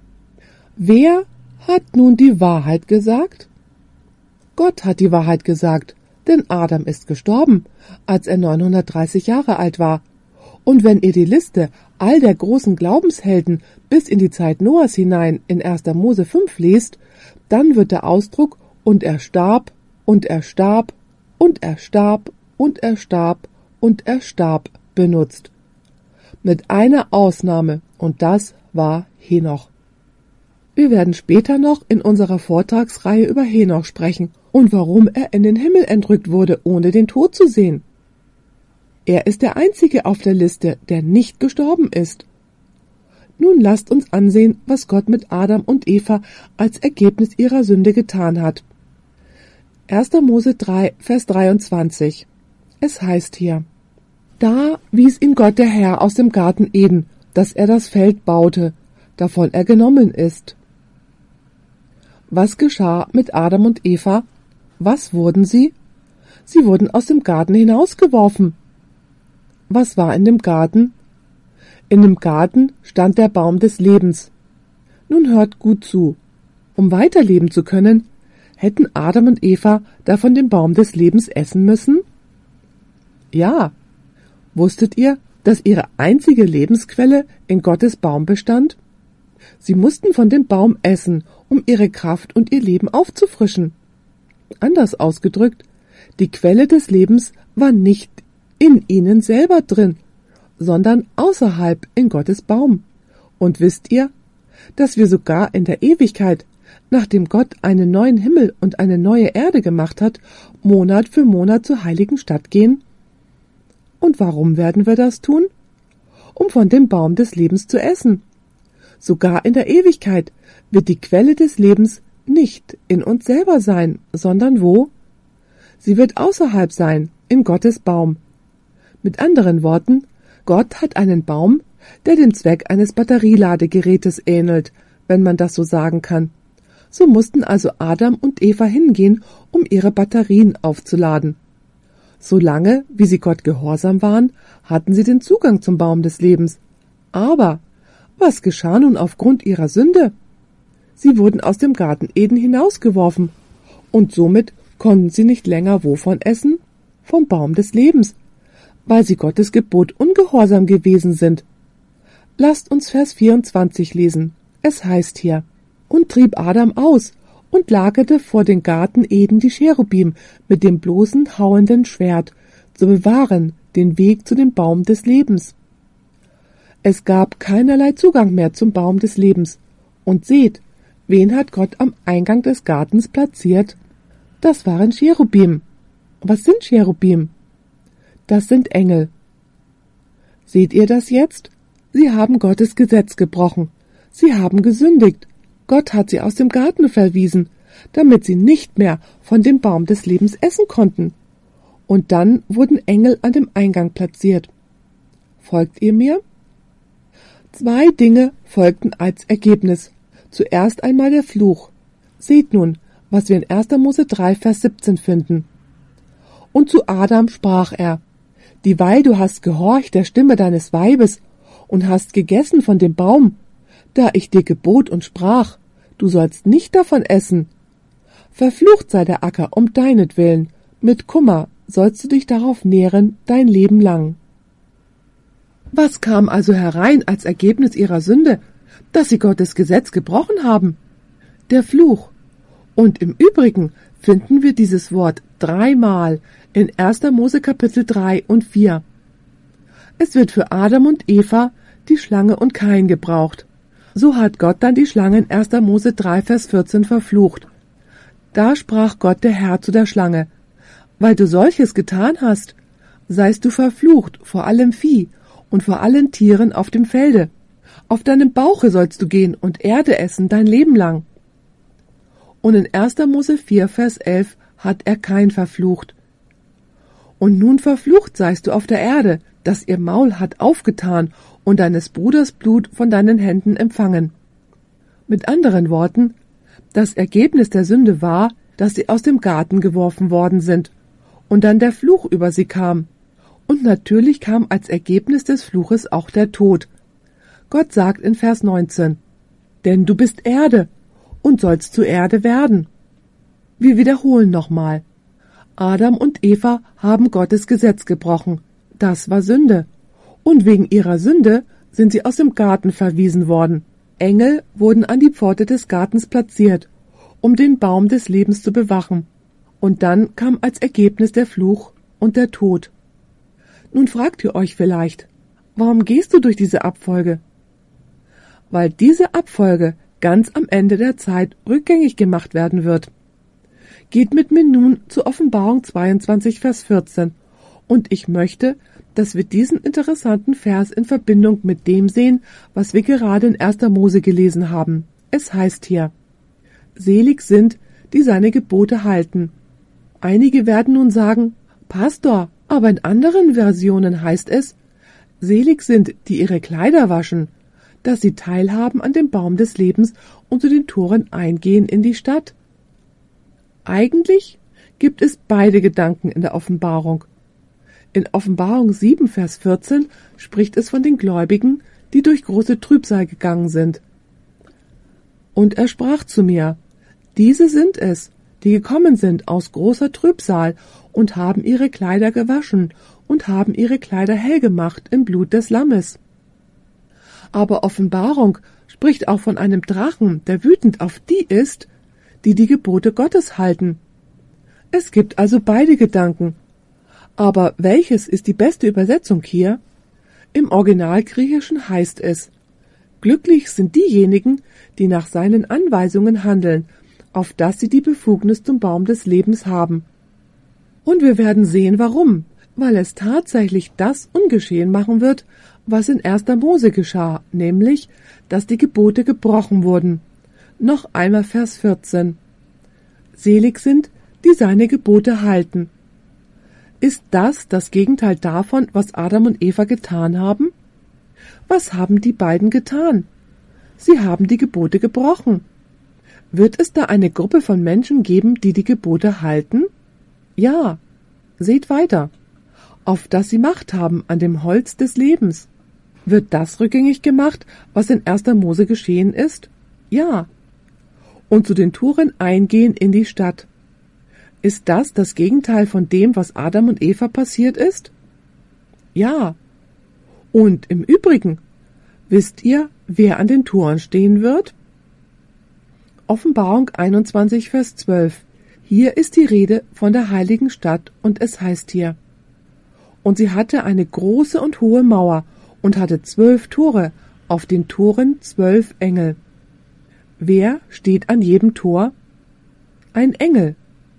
Wer hat nun die Wahrheit gesagt? Gott hat die Wahrheit gesagt, denn Adam ist gestorben, als er 930 Jahre alt war. Und wenn ihr die Liste all der großen Glaubenshelden bis in die Zeit Noahs hinein in 1. Mose 5 lest, dann wird der Ausdruck und er starb, und er starb, und er starb, und er starb, und er starb benutzt. Mit einer Ausnahme, und das war Henoch. Wir werden später noch in unserer Vortragsreihe über Henoch sprechen und warum er in den Himmel entrückt wurde, ohne den Tod zu sehen. Er ist der Einzige auf der Liste, der nicht gestorben ist. Nun lasst uns ansehen, was Gott mit Adam und Eva als Ergebnis ihrer Sünde getan hat. 1. Mose 3, Vers 23. Es heißt hier: Da wies ihm Gott der Herr aus dem Garten Eden, dass er das Feld baute, davon er genommen ist. Was geschah mit Adam und Eva? Was wurden sie? Sie wurden aus dem Garten hinausgeworfen. Was war in dem Garten? In dem Garten stand der Baum des Lebens. Nun hört gut zu. Um weiterleben zu können, hätten Adam und Eva da von dem Baum des Lebens essen müssen? Ja. Wusstet ihr, dass ihre einzige Lebensquelle in Gottes Baum bestand? Sie mussten von dem Baum essen, um ihre Kraft und ihr Leben aufzufrischen. Anders ausgedrückt, die Quelle des Lebens war nicht in ihnen selber drin, sondern außerhalb in Gottes Baum. Und wisst ihr, dass wir sogar in der Ewigkeit, nachdem Gott einen neuen Himmel und eine neue Erde gemacht hat, Monat für Monat zur heiligen Stadt gehen? Und warum werden wir das tun? Um von dem Baum des Lebens zu essen. Sogar in der Ewigkeit wird die Quelle des Lebens nicht in uns selber sein, sondern wo? Sie wird außerhalb sein, in Gottes Baum. Mit anderen Worten, Gott hat einen Baum, der dem Zweck eines Batterieladegerätes ähnelt, wenn man das so sagen kann. So mussten also Adam und Eva hingehen, um ihre Batterien aufzuladen. Solange, wie sie Gott gehorsam waren, hatten sie den Zugang zum Baum des Lebens. Aber was geschah nun aufgrund ihrer Sünde? Sie wurden aus dem Garten Eden hinausgeworfen, und somit konnten sie nicht länger wovon essen? Vom Baum des Lebens, weil sie Gottes Gebot ungehorsam gewesen sind. Lasst uns Vers 24 lesen. Es heißt hier: Und trieb Adam aus und lagerte vor den Garten Eden die Cherubim mit dem bloßen hauenden Schwert, zu bewahren den Weg zu dem Baum des Lebens. Es gab keinerlei Zugang mehr zum Baum des Lebens. Und seht, wen hat Gott am Eingang des Gartens platziert? Das waren Cherubim. Was sind Cherubim? Das sind Engel. Seht ihr das jetzt? Sie haben Gottes Gesetz gebrochen. Sie haben gesündigt. Gott hat sie aus dem Garten verwiesen, damit sie nicht mehr von dem Baum des Lebens essen konnten. Und dann wurden Engel an dem Eingang platziert. Folgt ihr mir? 2 Dinge folgten als Ergebnis. Zuerst einmal der Fluch. Seht nun, was wir in 1. Mose 3, Vers 17 finden. Und zu Adam sprach er: Dieweil du hast gehorcht der Stimme deines Weibes und hast gegessen von dem Baum, da ich dir gebot und sprach, du sollst nicht davon essen. Verflucht sei der Acker um deinetwillen, mit Kummer sollst du dich darauf nähren dein Leben lang. Was kam also herein als Ergebnis ihrer Sünde? Dass sie Gottes Gesetz gebrochen haben. Der Fluch. Und im Übrigen finden wir dieses Wort 3-mal in 1. Mose Kapitel 3 und 4. Es wird für Adam und Eva, die Schlange und Kain gebraucht. So hat Gott dann die Schlange in 1. Mose 3, Vers 14 verflucht. Da sprach Gott der Herr zu der Schlange: Weil du solches getan hast, seist du verflucht vor allem Vieh und vor allen Tieren auf dem Felde. Auf deinem Bauche sollst du gehen und Erde essen dein Leben lang. Und in 1. Mose 4, Vers 11 hat er Kain verflucht. Und nun verflucht seist du auf der Erde, dass ihr Maul hat aufgetan und deines Bruders Blut von deinen Händen empfangen. Mit anderen Worten, das Ergebnis der Sünde war, dass sie aus dem Garten geworfen worden sind und dann der Fluch über sie kam. Und natürlich kam als Ergebnis des Fluches auch der Tod. Gott sagt in Vers 19: Denn du bist Erde und sollst zu Erde werden. Wir wiederholen nochmal. Adam und Eva haben Gottes Gesetz gebrochen. Das war Sünde. Und wegen ihrer Sünde sind sie aus dem Garten verwiesen worden. Engel wurden an die Pforte des Gartens platziert, um den Baum des Lebens zu bewachen. Und dann kam als Ergebnis der Fluch und der Tod. Nun fragt ihr euch vielleicht, warum gehst du durch diese Abfolge? Weil diese Abfolge ganz am Ende der Zeit rückgängig gemacht werden wird. Geht mit mir nun zur Offenbarung 22, Vers 14, und ich möchte, dass wir diesen interessanten Vers in Verbindung mit dem sehen, was wir gerade in 1. Mose gelesen haben. Es heißt hier: Selig sind, die seine Gebote halten. Einige werden nun sagen, Pastor, aber in anderen Versionen heißt es, selig sind, die ihre Kleider waschen, dass sie teilhaben an dem Baum des Lebens und zu den Toren eingehen in die Stadt. Eigentlich gibt es beide Gedanken in der Offenbarung. In Offenbarung 7, Vers 14 spricht es von den Gläubigen, die durch große Trübsal gegangen sind. Und er sprach zu mir, diese sind es, die gekommen sind aus großer Trübsal und haben ihre Kleider gewaschen und haben ihre Kleider hell gemacht im Blut des Lammes. Aber Offenbarung spricht auch von einem Drachen, der wütend auf die ist, die die Gebote Gottes halten. Es gibt also beide Gedanken. Aber welches ist die beste Übersetzung hier? Im Originalgriechischen heißt es, glücklich sind diejenigen, die nach seinen Anweisungen handeln, auf dass sie die Befugnis zum Baum des Lebens haben. Und wir werden sehen, warum, weil es tatsächlich das ungeschehen machen wird, was in 1. Mose geschah, nämlich, dass die Gebote gebrochen wurden. Noch einmal Vers 14. Selig sind, die seine Gebote halten. Ist das Gegenteil davon, was Adam und Eva getan haben? Was haben die beiden getan? Sie haben die Gebote gebrochen. Wird es da eine Gruppe von Menschen geben, die die Gebote halten? Ja. Seht weiter. Auf dass sie Macht haben an dem Holz des Lebens. Wird das rückgängig gemacht, was in 1. Mose geschehen ist? Ja. Und zu den Toren eingehen in die Stadt. Ist das Gegenteil von dem, was Adam und Eva passiert ist? Ja. Und im Übrigen, wisst ihr, wer an den Toren stehen wird? Offenbarung 21, Vers 12. Hier ist die Rede von der heiligen Stadt und es heißt hier, und sie hatte eine große und hohe Mauer und hatte 12 Tore, auf den Toren 12 Engel. Wer steht an jedem Tor? Ein Engel.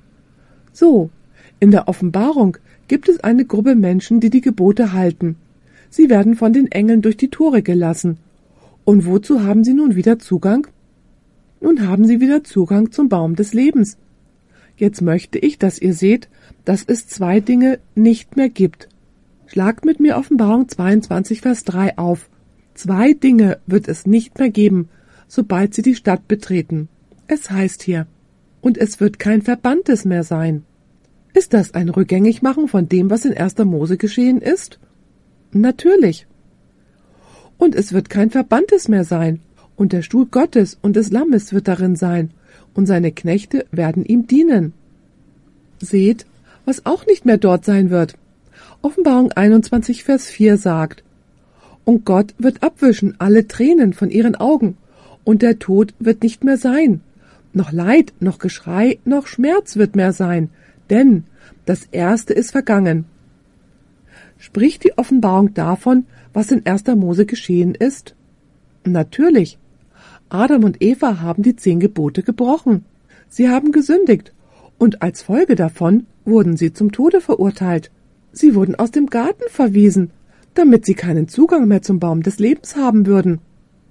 So, in der Offenbarung gibt es eine Gruppe Menschen, die die Gebote halten. Sie werden von den Engeln durch die Tore gelassen. Und wozu haben sie nun wieder Zugang? Nun haben sie wieder Zugang zum Baum des Lebens. Jetzt möchte ich, dass ihr seht, dass es 2 Dinge nicht mehr gibt. Schlagt mit mir Offenbarung 22, Vers 3 auf. 2 Dinge wird es nicht mehr geben, sobald sie die Stadt betreten. Es heißt hier, und es wird kein Verbanntes mehr sein. Ist das ein Rückgängigmachen von dem, was in 1. Mose geschehen ist? Natürlich. Und es wird kein Verbanntes mehr sein, und der Stuhl Gottes und des Lammes wird darin sein, und seine Knechte werden ihm dienen. Seht, was auch nicht mehr dort sein wird. Offenbarung 21, Vers 4 sagt, und Gott wird abwischen alle Tränen von ihren Augen, und der Tod wird nicht mehr sein. Noch Leid, noch Geschrei, noch Schmerz wird mehr sein, denn das Erste ist vergangen. Spricht die Offenbarung davon, was in 1. Mose geschehen ist? Natürlich. Adam und Eva haben die 10 Gebote gebrochen. Sie haben gesündigt, und als Folge davon wurden sie zum Tode verurteilt. Sie wurden aus dem Garten verwiesen, damit sie keinen Zugang mehr zum Baum des Lebens haben würden.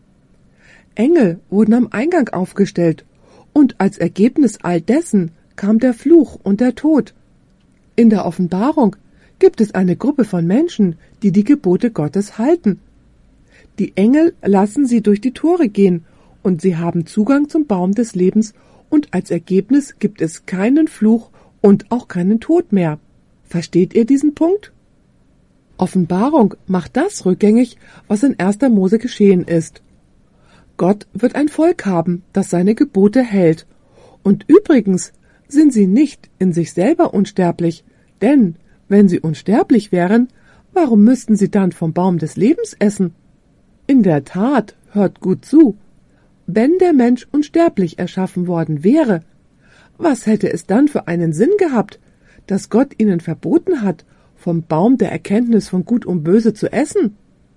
Engel wurden am Eingang aufgestellt, und als Ergebnis all dessen kam der Fluch und der Tod. In der Offenbarung gibt es eine Gruppe von Menschen, die die Gebote Gottes halten. Die Engel lassen sie durch die Tore gehen, und sie haben Zugang zum Baum des Lebens, und als Ergebnis gibt es keinen Fluch und auch keinen Tod mehr. Versteht ihr diesen Punkt? Offenbarung macht das rückgängig, was in 1. Mose geschehen ist. Gott wird ein Volk haben, das seine Gebote hält. Und übrigens sind sie nicht in sich selber unsterblich, denn wenn sie unsterblich wären, warum müssten sie dann vom Baum des Lebens essen? In der Tat, hört gut zu, wenn der Mensch unsterblich erschaffen worden wäre, was hätte es dann für einen Sinn gehabt, dass Gott ihnen verboten hat, vom Baum der Erkenntnis von Gut und Böse zu essen?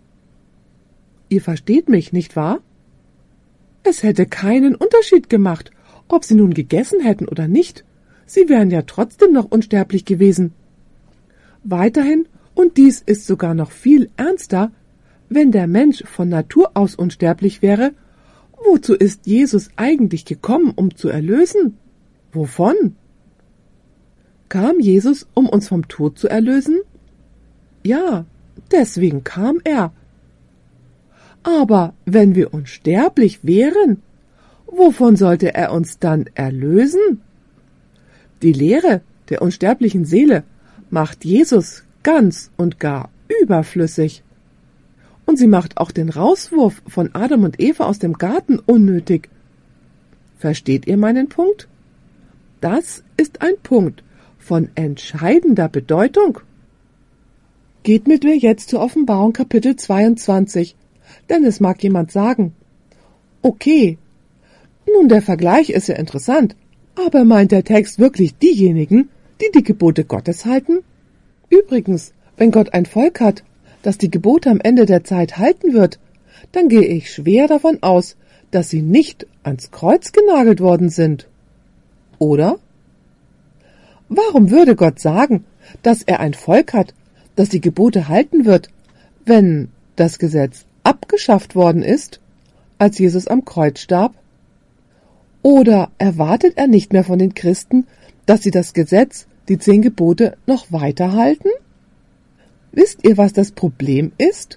Ihr versteht mich, nicht wahr? Es hätte keinen Unterschied gemacht, ob sie nun gegessen hätten oder nicht. Sie wären ja trotzdem noch unsterblich gewesen. Weiterhin, und dies ist sogar noch viel ernster, wenn der Mensch von Natur aus unsterblich wäre, wozu ist Jesus eigentlich gekommen, um zu erlösen? Wovon? Kam Jesus, um uns vom Tod zu erlösen? Ja, deswegen kam er. Aber wenn wir unsterblich wären, wovon sollte er uns dann erlösen? Die Lehre der unsterblichen Seele macht Jesus ganz und gar überflüssig. Und sie macht auch den Rauswurf von Adam und Eva aus dem Garten unnötig. Versteht ihr meinen Punkt? Das ist ein Punkt von entscheidender Bedeutung. Geht mit mir jetzt zur Offenbarung Kapitel 22, denn es mag jemand sagen, okay, nun der Vergleich ist ja interessant, aber meint der Text wirklich diejenigen, die die Gebote Gottes halten? Übrigens, wenn Gott ein Volk hat, das die Gebote am Ende der Zeit halten wird, dann gehe ich schwer davon aus, dass sie nicht ans Kreuz genagelt worden sind. Oder? Warum würde Gott sagen, dass er ein Volk hat, das die Gebote halten wird, wenn das Gesetz abgeschafft worden ist, als Jesus am Kreuz starb? Oder erwartet er nicht mehr von den Christen, dass sie das Gesetz, die 10 Gebote, noch weiterhalten? Wisst ihr, was das Problem ist?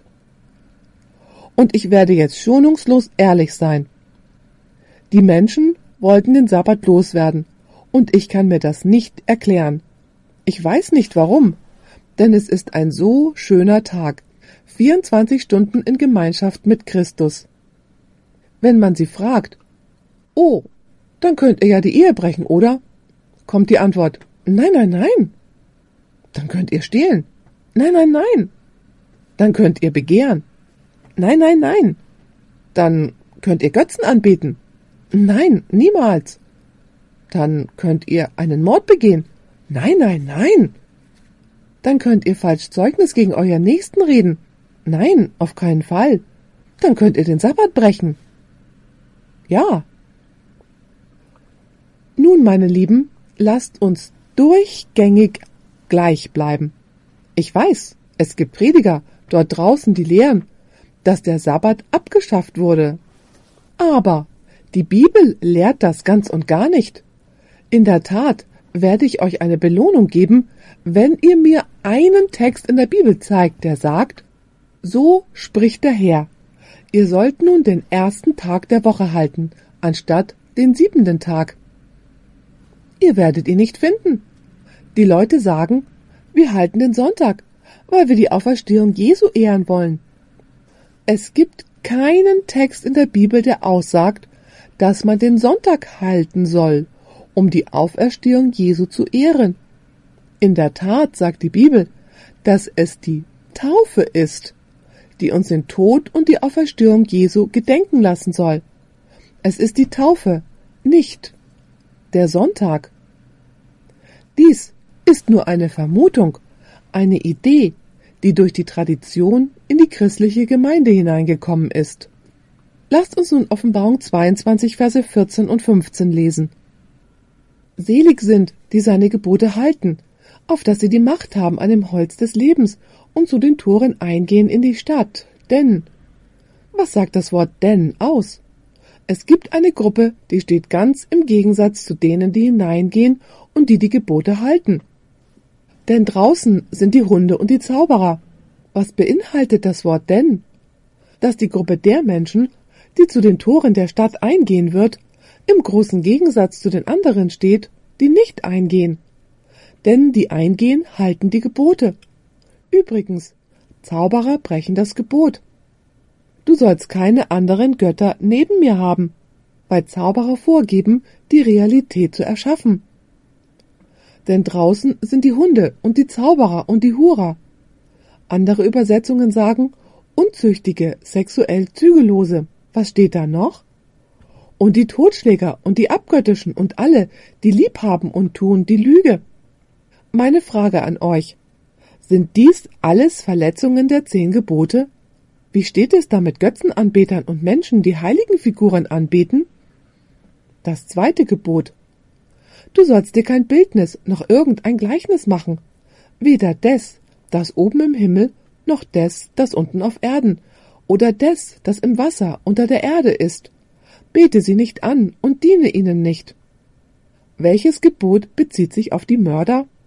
Und ich werde jetzt schonungslos ehrlich sein. Die Menschen wollten den Sabbat loswerden, und ich kann mir das nicht erklären. Ich weiß nicht warum, denn es ist ein so schöner Tag, 24 Stunden in Gemeinschaft mit Christus. Wenn man sie fragt, oh, dann könnt ihr ja die Ehe brechen, oder? Kommt die Antwort, nein, nein, nein. Dann könnt ihr stehlen. Nein, nein, nein. Dann könnt ihr begehren. Nein, nein, nein. Dann könnt ihr Götzen anbeten. Nein, niemals. Dann könnt ihr einen Mord begehen. Nein, nein, nein. Dann könnt ihr falsch Zeugnis gegen euren Nächsten reden. Nein, auf keinen Fall. Dann könnt ihr den Sabbat brechen. Ja. Nun, meine Lieben, lasst uns durchgängig gleich bleiben. Ich weiß, es gibt Prediger dort draußen, die lehren, dass der Sabbat abgeschafft wurde. Aber die Bibel lehrt das ganz und gar nicht. In der Tat werde ich euch eine Belohnung geben, wenn ihr mir einen Text in der Bibel zeigt, der sagt, so spricht der Herr, ihr sollt nun den 1. Tag der Woche halten, anstatt den 7. Tag. Ihr werdet ihn nicht finden. Die Leute sagen, wir halten den Sonntag, weil wir die Auferstehung Jesu ehren wollen. Es gibt keinen Text in der Bibel, der aussagt, dass man den Sonntag halten soll, um die Auferstehung Jesu zu ehren. In der Tat sagt die Bibel, dass es die Taufe ist, die uns den Tod und die Auferstehung Jesu gedenken lassen soll. Es ist die Taufe, nicht der Sonntag. Dies ist nur eine Vermutung, eine Idee, die durch die Tradition in die christliche Gemeinde hineingekommen ist. Lasst uns nun Offenbarung 22, Verse 14 und 15 lesen. Selig sind, die seine Gebote halten, auf dass sie die Macht haben an dem Holz des Lebens und zu den Toren eingehen in die Stadt. Denn, was sagt das Wort denn aus? Es gibt eine Gruppe, die steht ganz im Gegensatz zu denen, die hineingehen und die Gebote halten. Denn draußen sind die Hunde und die Zauberer. Was beinhaltet das Wort denn? Dass die Gruppe der Menschen, die zu den Toren der Stadt eingehen wird, im großen Gegensatz zu den anderen steht, die nicht eingehen. Denn die eingehen, halten die Gebote. Übrigens, Zauberer brechen das Gebot. Du sollst keine anderen Götter neben mir haben, weil Zauberer vorgeben, die Realität zu erschaffen. Denn draußen sind die Hunde und die Zauberer und die Hurer. Andere Übersetzungen sagen Unzüchtige, sexuell Zügellose. Was steht da noch? Und die Totschläger und die Abgöttischen und alle, die lieb haben und tun die Lüge. Meine Frage an euch. Sind dies alles Verletzungen der 10 Gebote? Wie steht es da mit Götzenanbetern und Menschen, die heiligen Figuren anbeten? Das 2. Gebot. Du sollst dir kein Bildnis noch irgendein Gleichnis machen, weder des, das oben im Himmel, noch des, das unten auf Erden, oder des, das im Wasser unter der Erde ist. Bete sie nicht an und diene ihnen nicht. Welches Gebot bezieht sich auf die Mörder?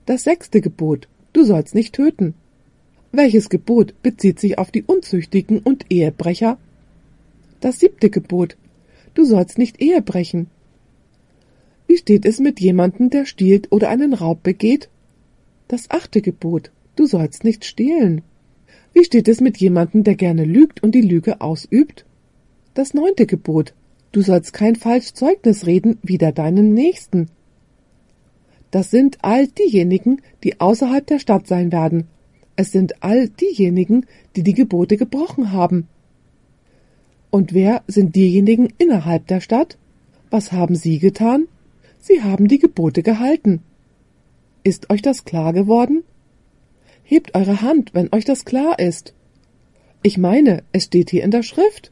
Das 6. Gebot, du sollst nicht töten. Welches Gebot bezieht sich auf die Unzüchtigen und Ehebrecher? Das 7. Gebot, du sollst nicht Ehe brechen. Wie steht es mit jemandem, der stiehlt oder einen Raub begeht? Das 8. Gebot, du sollst nicht stehlen. Wie steht es mit jemandem, der gerne lügt und die Lüge ausübt? Das 9. Gebot, du sollst kein Falschzeugnis reden wider deinen Nächsten. Das sind all diejenigen, die außerhalb der Stadt sein werden. Es sind all diejenigen, die die Gebote gebrochen haben. Und wer sind diejenigen innerhalb der Stadt? Was haben sie getan? Sie haben die Gebote gehalten. Ist euch das klar geworden? Hebt eure Hand, wenn euch das klar ist. Ich meine, es steht hier in der Schrift.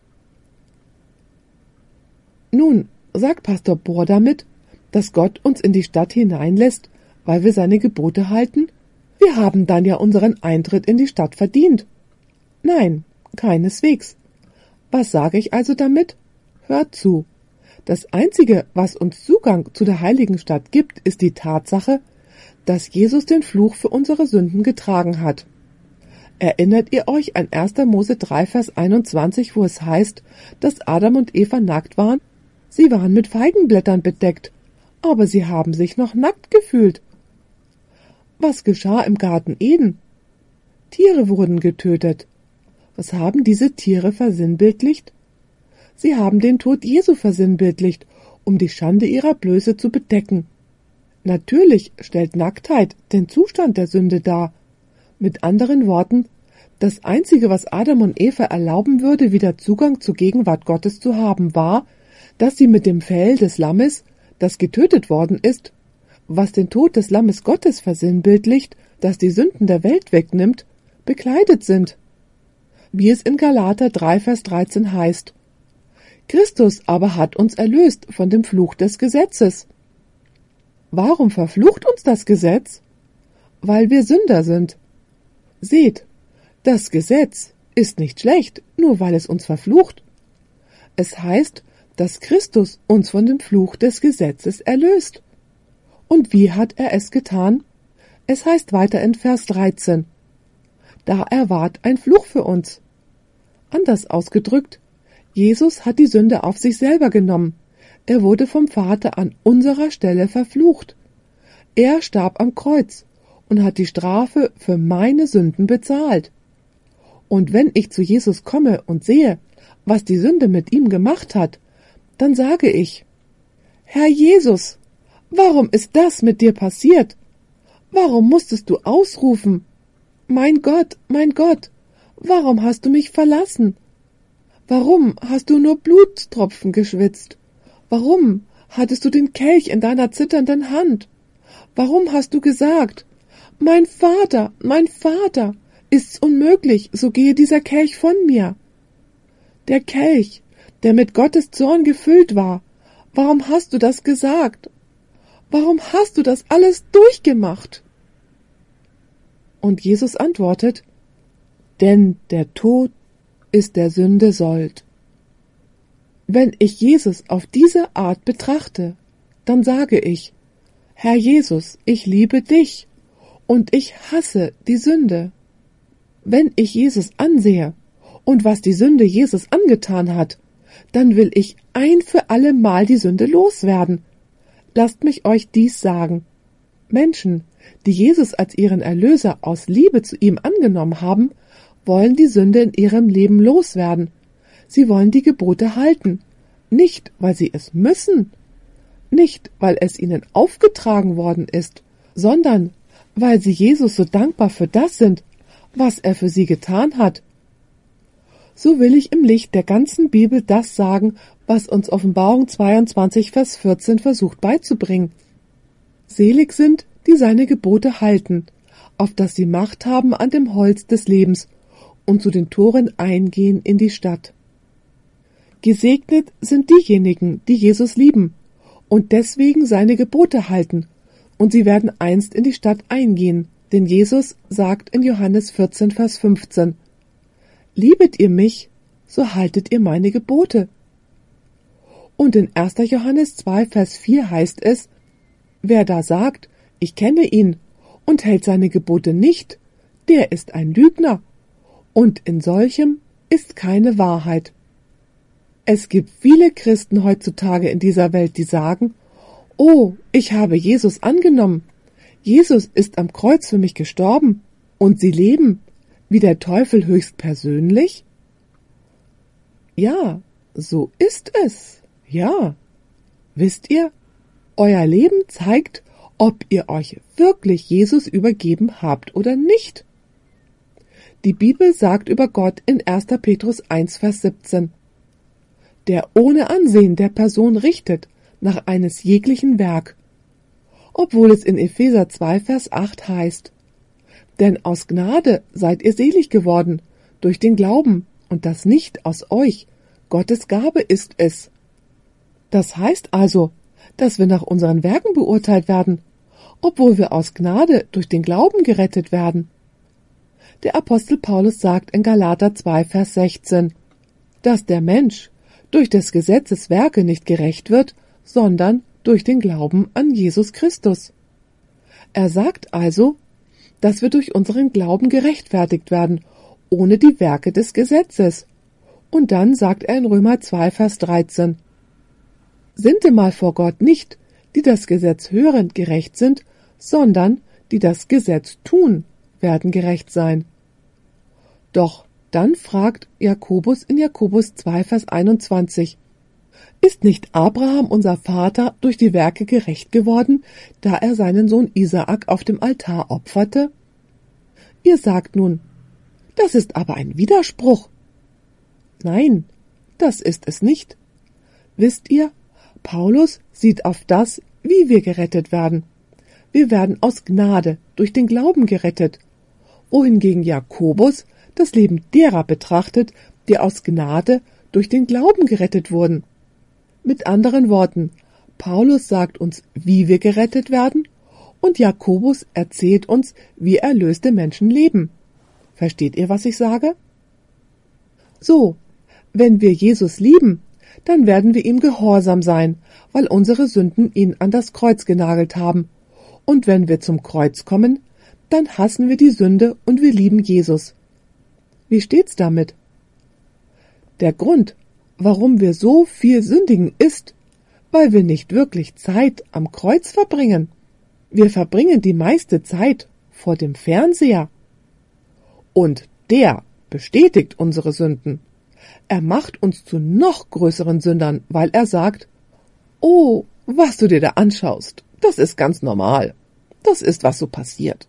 Nun, sagt Pastor Bohr damit, dass Gott uns in die Stadt hineinlässt, weil wir seine Gebote halten? Wir haben dann ja unseren Eintritt in die Stadt verdient. Nein, keineswegs. Was sage ich also damit? Hört zu. Das Einzige, was uns Zugang zu der heiligen Stadt gibt, ist die Tatsache, dass Jesus den Fluch für unsere Sünden getragen hat. Erinnert ihr euch an 1. Mose 3, Vers 21, wo es heißt, dass Adam und Eva nackt waren? Sie waren mit Feigenblättern bedeckt, aber sie haben sich noch nackt gefühlt. Was geschah im Garten Eden? Tiere wurden getötet. Was haben diese Tiere versinnbildlicht? Sie haben den Tod Jesu versinnbildlicht, um die Schande ihrer Blöße zu bedecken. Natürlich stellt Nacktheit den Zustand der Sünde dar. Mit anderen Worten, das Einzige, was Adam und Eva erlauben würde, wieder Zugang zur Gegenwart Gottes zu haben, war, dass sie mit dem Fell des Lammes, das getötet worden ist, was den Tod des Lammes Gottes versinnbildlicht, das die Sünden der Welt wegnimmt, bekleidet sind. Wie es in Galater 3, Vers 13 heißt: Christus aber hat uns erlöst von dem Fluch des Gesetzes. Warum verflucht uns das Gesetz? Weil wir Sünder sind. Seht, das Gesetz ist nicht schlecht, nur weil es uns verflucht. Es heißt, dass Christus uns von dem Fluch des Gesetzes erlöst. Und wie hat er es getan? Es heißt weiter in Vers 13: Da erward ein Fluch für uns. Anders ausgedrückt, Jesus hat die Sünde auf sich selber genommen. Er wurde vom Vater an unserer Stelle verflucht. Er starb am Kreuz und hat die Strafe für meine Sünden bezahlt. Und wenn ich zu Jesus komme und sehe, was die Sünde mit ihm gemacht hat, dann sage ich: Herr Jesus, warum ist das mit dir passiert? Warum musstest du ausrufen: Mein Gott, warum hast du mich verlassen? Warum hast du nur Blutstropfen geschwitzt? Warum hattest du den Kelch in deiner zitternden Hand? Warum hast du gesagt: Mein Vater, ist's unmöglich, so gehe dieser Kelch von mir? Der Kelch, der mit Gottes Zorn gefüllt war, warum hast du das gesagt? Warum hast du das alles durchgemacht? Und Jesus antwortet: Denn der Tod ist der Sünde Sold. Wenn ich Jesus auf diese Art betrachte, dann sage ich: Herr Jesus, ich liebe dich und ich hasse die Sünde. Wenn ich Jesus ansehe und was die Sünde Jesus angetan hat, dann will ich ein für alle Mal die Sünde loswerden. Lasst mich euch dies sagen: Menschen, die Jesus als ihren Erlöser aus Liebe zu ihm angenommen haben, wollen die Sünde in ihrem Leben loswerden. Sie wollen die Gebote halten, nicht weil sie es müssen, nicht weil es ihnen aufgetragen worden ist, sondern weil sie Jesus so dankbar für das sind, was er für sie getan hat. So will ich im Licht der ganzen Bibel das sagen, was uns Offenbarung 22, Vers 14 versucht beizubringen. Selig sind, die seine Gebote halten, auf dass sie Macht haben an dem Holz des Lebens und zu den Toren eingehen in die Stadt. Gesegnet sind diejenigen, die Jesus lieben und deswegen seine Gebote halten, und sie werden einst in die Stadt eingehen, denn Jesus sagt in Johannes 14, Vers 15: Liebet ihr mich, so haltet ihr meine Gebote. Und in 1. Johannes 2, Vers 4 heißt es: Wer da sagt: Ich kenne ihn und hält seine Gebote nicht, der ist ein Lügner, und in solchem ist keine Wahrheit. Es gibt viele Christen heutzutage in dieser Welt, die sagen, oh, ich habe Jesus angenommen, Jesus ist am Kreuz für mich gestorben, und sie leben wie der Teufel höchstpersönlich? Ja, so ist es, ja. Wisst ihr, euer Leben zeigt, ob ihr euch wirklich Jesus übergeben habt oder nicht. Die Bibel sagt über Gott in 1. Petrus 1, Vers 17, der ohne Ansehen der Person richtet nach eines jeglichen Werk, obwohl es in Epheser 2, Vers 8 heißt, denn aus Gnade seid ihr selig geworden, durch den Glauben, und das nicht aus euch, Gottes Gabe ist es. Das heißt also, dass wir nach unseren Werken beurteilt werden, obwohl wir aus Gnade durch den Glauben gerettet werden. Der Apostel Paulus sagt in Galater 2, Vers 16, dass der Mensch durch des Gesetzes Werke nicht gerecht wird, sondern durch den Glauben an Jesus Christus. Er sagt also, dass wir durch unseren Glauben gerechtfertigt werden, ohne die Werke des Gesetzes. Und dann sagt er in Römer 2, Vers 13, sintemal vor Gott nicht, die das Gesetz hören, gerecht sind, sondern die das Gesetz tun, werden gerecht sein. Doch dann fragt Jakobus in Jakobus 2, Vers 21, ist nicht Abraham, unser Vater, durch die Werke gerecht geworden, da er seinen Sohn Isaak auf dem Altar opferte? Ihr sagt nun, das ist aber ein Widerspruch. Nein, das ist es nicht. Wisst ihr, Paulus sieht auf das, wie wir gerettet werden. Wir werden aus Gnade durch den Glauben gerettet, wohingegen Jakobus das Leben derer betrachtet, die aus Gnade durch den Glauben gerettet wurden. Mit anderen Worten, Paulus sagt uns, wie wir gerettet werden, und Jakobus erzählt uns, wie erlöste Menschen leben. Versteht ihr, was ich sage? So, wenn wir Jesus lieben, dann werden wir ihm gehorsam sein, weil unsere Sünden ihn an das Kreuz genagelt haben. Und wenn wir zum Kreuz kommen, dann hassen wir die Sünde und wir lieben Jesus. Wie steht's damit? Der Grund, warum wir so viel sündigen, ist, weil wir nicht wirklich Zeit am Kreuz verbringen. Wir verbringen die meiste Zeit vor dem Fernseher. Und der bestätigt unsere Sünden. Er macht uns zu noch größeren Sündern, weil er sagt, oh, was du dir da anschaust, das ist ganz normal. Das ist, was so passiert.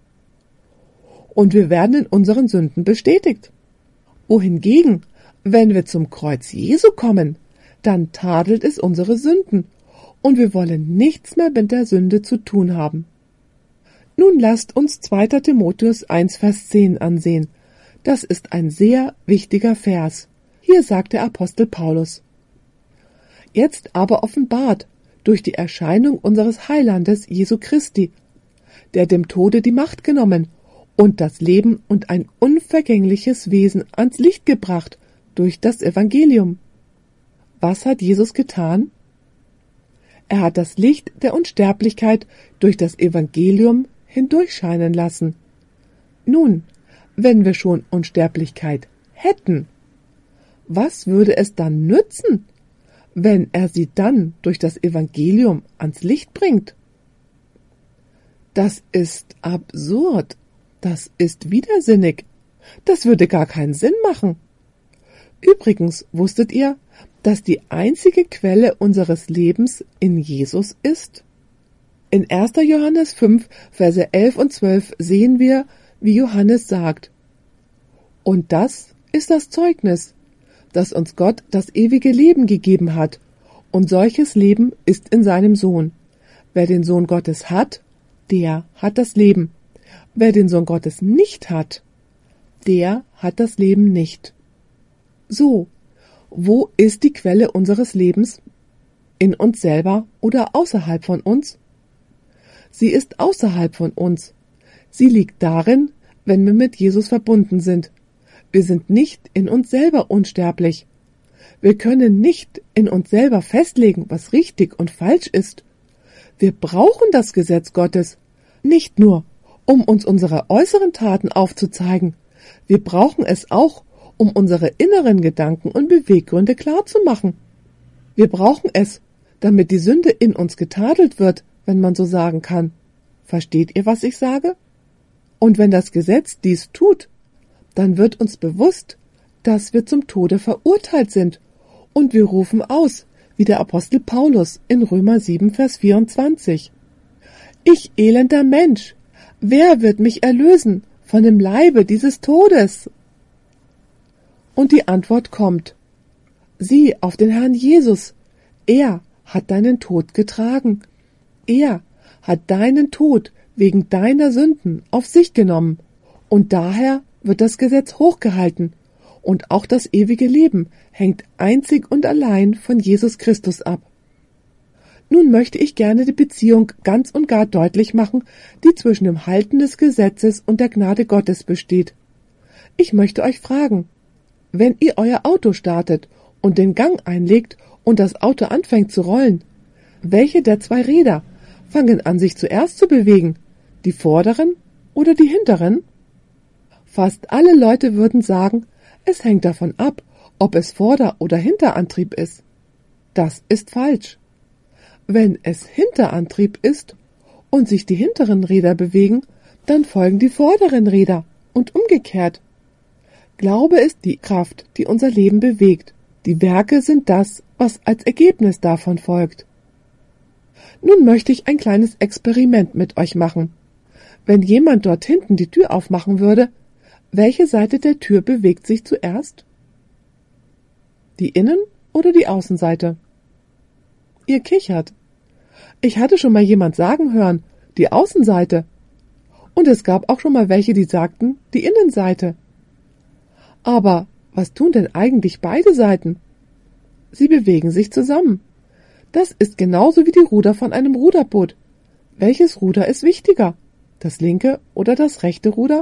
Und wir werden in unseren Sünden bestätigt. Wohingegen, wenn wir zum Kreuz Jesu kommen, dann tadelt es unsere Sünden und wir wollen nichts mehr mit der Sünde zu tun haben. Nun lasst uns 2. Timotheus 1, Vers 10 ansehen. Das ist ein sehr wichtiger Vers. Hier sagt der Apostel Paulus: Jetzt aber offenbart durch die Erscheinung unseres Heilandes Jesu Christi, der dem Tode die Macht genommen und das Leben und ein unvergängliches Wesen ans Licht gebracht durch das Evangelium. Was hat Jesus getan? Er hat das Licht der Unsterblichkeit durch das Evangelium hindurchscheinen lassen. Nun, wenn wir schon Unsterblichkeit hätten, was würde es dann nützen, wenn er sie dann durch das Evangelium ans Licht bringt? Das ist absurd, das ist widersinnig, das würde gar keinen Sinn machen. Übrigens wusstet ihr, dass die einzige Quelle unseres Lebens in Jesus ist? In 1. Johannes 5, Verse 11 und 12 sehen wir, wie Johannes sagt: Und das ist das Zeugnis, dass uns Gott das ewige Leben gegeben hat, und solches Leben ist in seinem Sohn. Wer den Sohn Gottes hat, der hat das Leben. Wer den Sohn Gottes nicht hat, der hat das Leben nicht. So, wo ist die Quelle unseres Lebens? In uns selber oder außerhalb von uns? Sie ist außerhalb von uns. Sie liegt darin, wenn wir mit Jesus verbunden sind. Wir sind nicht in uns selber unsterblich. Wir können nicht in uns selber festlegen, was richtig und falsch ist. Wir brauchen das Gesetz Gottes, nicht nur, um uns unsere äußeren Taten aufzuzeigen. Wir brauchen es auch, um unsere inneren Gedanken und Beweggründe klarzumachen. Wir brauchen es, damit die Sünde in uns getadelt wird, wenn man so sagen kann. Versteht ihr, was ich sage? Und wenn das Gesetz dies tut, dann wird uns bewusst, dass wir zum Tode verurteilt sind, und wir rufen aus, wie der Apostel Paulus in Römer 7, Vers 24. Ich elender Mensch, wer wird mich erlösen von dem Leibe dieses Todes? Und die Antwort kommt: Sieh auf den Herrn Jesus, er hat deinen Tod getragen, er hat deinen Tod wegen deiner Sünden auf sich genommen, und daher wird das Gesetz hochgehalten, und auch das ewige Leben hängt einzig und allein von Jesus Christus ab. Nun möchte ich gerne die Beziehung ganz und gar deutlich machen, die zwischen dem Halten des Gesetzes und der Gnade Gottes besteht. Ich möchte euch fragen: Wenn ihr euer Auto startet und den Gang einlegt und das Auto anfängt zu rollen, welche der zwei Räder fangen an, sich zuerst zu bewegen, die vorderen oder die hinteren? Fast alle Leute würden sagen, es hängt davon ab, ob es Vorder- oder Hinterantrieb ist. Das ist falsch. Wenn es Hinterantrieb ist und sich die hinteren Räder bewegen, dann folgen die vorderen Räder und umgekehrt. Glaube ist die Kraft, die unser Leben bewegt. Die Werke sind das, was als Ergebnis davon folgt. Nun möchte ich ein kleines Experiment mit euch machen. Wenn jemand dort hinten die Tür aufmachen würde, welche Seite der Tür bewegt sich zuerst? Die Innen- oder die Außenseite? Ihr kichert. Ich hatte schon mal jemand sagen hören, die Außenseite. Und es gab auch schon mal welche, die sagten, die Innenseite. Aber was tun denn eigentlich beide Seiten? Sie bewegen sich zusammen. Das ist genauso wie die Ruder von einem Ruderboot. Welches Ruder ist wichtiger? Das linke oder das rechte Ruder?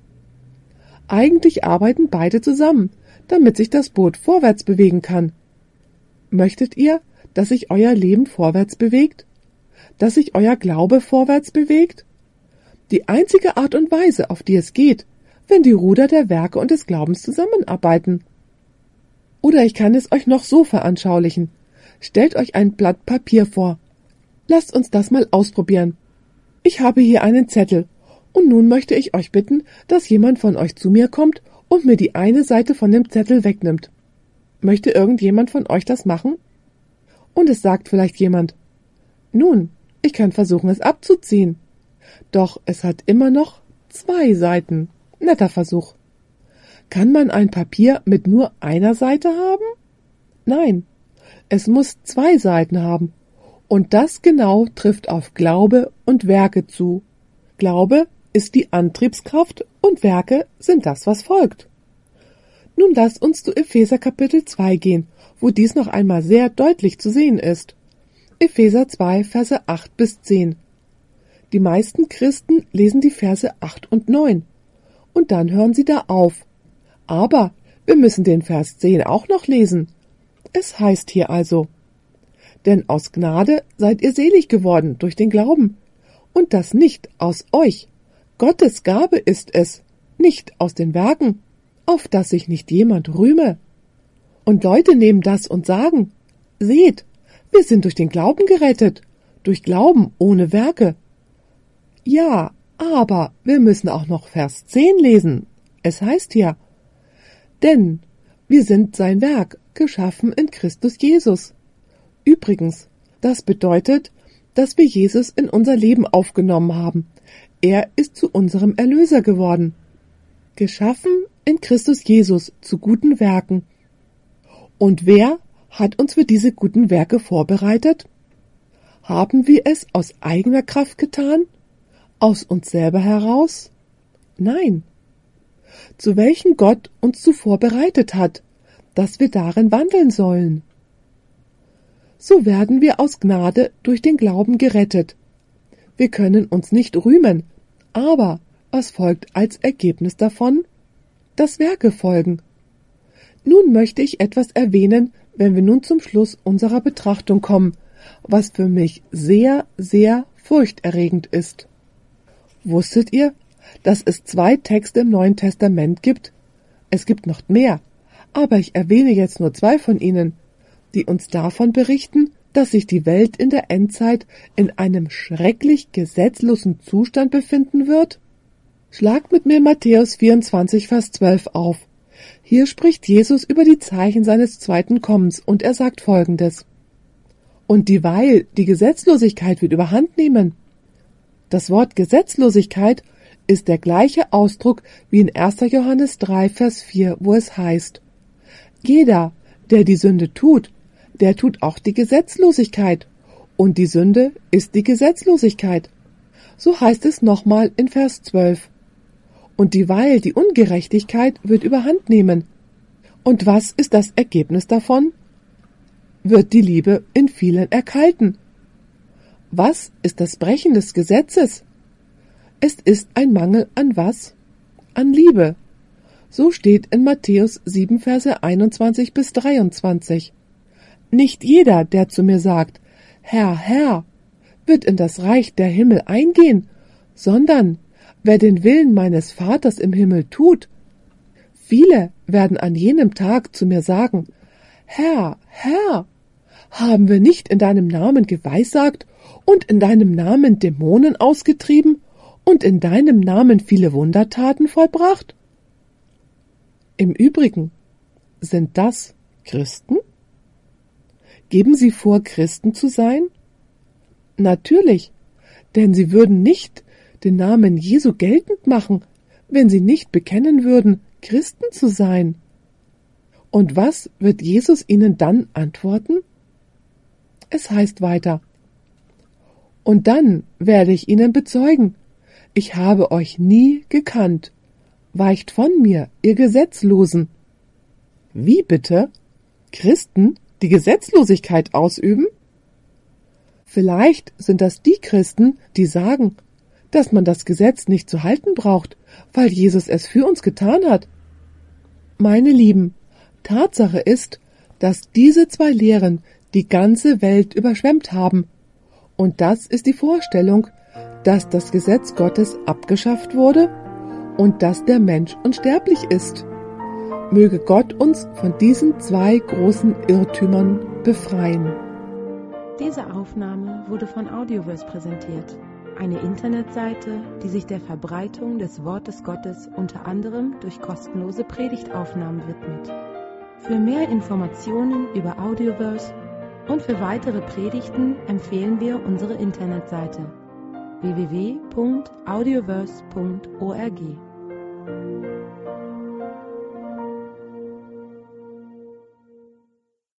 Eigentlich arbeiten beide zusammen, damit sich das Boot vorwärts bewegen kann. Möchtet ihr, dass sich euer Leben vorwärts bewegt? Dass sich euer Glaube vorwärts bewegt? Die einzige Art und Weise, auf die es geht, wenn die Ruder der Werke und des Glaubens zusammenarbeiten. Oder ich kann es euch noch so veranschaulichen. Stellt euch ein Blatt Papier vor. Lasst uns das mal ausprobieren. Ich habe hier einen Zettel, und nun möchte ich euch bitten, dass jemand von euch zu mir kommt und mir die eine Seite von dem Zettel wegnimmt. Möchte irgendjemand von euch das machen? Und es sagt vielleicht jemand: Nun, ich kann versuchen, es abzuziehen. Doch es hat immer noch 2 Seiten. Netter Versuch. Kann man ein Papier mit nur einer Seite haben? Nein, es muss 2 Seiten haben. Und das genau trifft auf Glaube und Werke zu. Glaube ist die Antriebskraft und Werke sind das, was folgt. Nun lasst uns zu Epheser Kapitel 2 gehen, wo dies noch einmal sehr deutlich zu sehen ist. Epheser 2, Verse 8 bis 10. Die meisten Christen lesen die Verse 8 und 9. Und dann hören sie da auf. Aber wir müssen den Vers 10 auch noch lesen. Es heißt hier also: Denn aus Gnade seid ihr selig geworden durch den Glauben. Und das nicht aus euch. Gottes Gabe ist es, nicht aus den Werken, auf dass sich nicht jemand rühme. Und Leute nehmen das und sagen: Seht, wir sind durch den Glauben gerettet, durch Glauben ohne Werke. Ja, aber wir müssen auch noch Vers 10 lesen. Es heißt hier: Denn wir sind sein Werk, geschaffen in Christus Jesus. Übrigens, das bedeutet, dass wir Jesus in unser Leben aufgenommen haben. Er ist zu unserem Erlöser geworden. Geschaffen in Christus Jesus zu guten Werken. Und wer hat uns für diese guten Werke vorbereitet? Haben wir es aus eigener Kraft getan? Aus uns selber heraus? Nein. Zu welchen Gott uns zuvor bereitet hat, dass wir darin wandeln sollen. So werden wir aus Gnade durch den Glauben gerettet. Wir können uns nicht rühmen, aber was folgt als Ergebnis davon? Dass Werke folgen. Nun möchte ich etwas erwähnen, wenn wir nun zum Schluss unserer Betrachtung kommen, was für mich sehr, sehr furchterregend ist. Wusstet ihr, dass es 2 Texte im Neuen Testament gibt? Es gibt noch mehr, aber ich erwähne jetzt nur 2 von ihnen, die uns davon berichten, dass sich die Welt in der Endzeit in einem schrecklich gesetzlosen Zustand befinden wird? Schlagt mit mir Matthäus 24, Vers 12 auf. Hier spricht Jesus über die Zeichen seines zweiten Kommens und er sagt Folgendes. Und dieweil die Gesetzlosigkeit wird überhand nehmen. Das Wort Gesetzlosigkeit ist der gleiche Ausdruck wie in 1. Johannes 3, Vers 4, wo es heißt, jeder, der die Sünde tut, der tut auch die Gesetzlosigkeit, und die Sünde ist die Gesetzlosigkeit. So heißt es nochmal in Vers 12. Und dieweil die Ungerechtigkeit wird überhand nehmen. Und was ist das Ergebnis davon? Wird die Liebe in vielen erkalten. Was ist das Brechen des Gesetzes? Es ist ein Mangel an was? An Liebe. So steht in Matthäus 7, Verse 21 bis 23. Nicht jeder, der zu mir sagt, Herr, Herr, wird in das Reich der Himmel eingehen, sondern wer den Willen meines Vaters im Himmel tut. Viele werden an jenem Tag zu mir sagen, Herr, Herr, haben wir nicht in deinem Namen geweissagt und in deinem Namen Dämonen ausgetrieben und in deinem Namen viele Wundertaten vollbracht? Im Übrigen, sind das Christen? Geben sie vor, Christen zu sein? Natürlich, denn sie würden nicht den Namen Jesu geltend machen, wenn sie nicht bekennen würden, Christen zu sein. Und was wird Jesus ihnen dann antworten? Es heißt weiter, und dann werde ich ihnen bezeugen, ich habe euch nie gekannt, weicht von mir, ihr Gesetzlosen. Wie bitte? Christen, die Gesetzlosigkeit ausüben? Vielleicht sind das die Christen, die sagen, dass man das Gesetz nicht zu halten braucht, weil Jesus es für uns getan hat. Meine Lieben, Tatsache ist, dass diese 2 Lehren die ganze Welt überschwemmt haben. Und das ist die Vorstellung, dass das Gesetz Gottes abgeschafft wurde und dass der Mensch unsterblich ist. Möge Gott uns von diesen 2 großen Irrtümern befreien.
Diese Aufnahme wurde von Audioverse präsentiert, eine Internetseite, die sich der Verbreitung des Wortes Gottes unter anderem durch kostenlose Predigtaufnahmen widmet. Für mehr Informationen über Audioverse und für weitere Predigten empfehlen wir unsere Internetseite www.audioverse.org.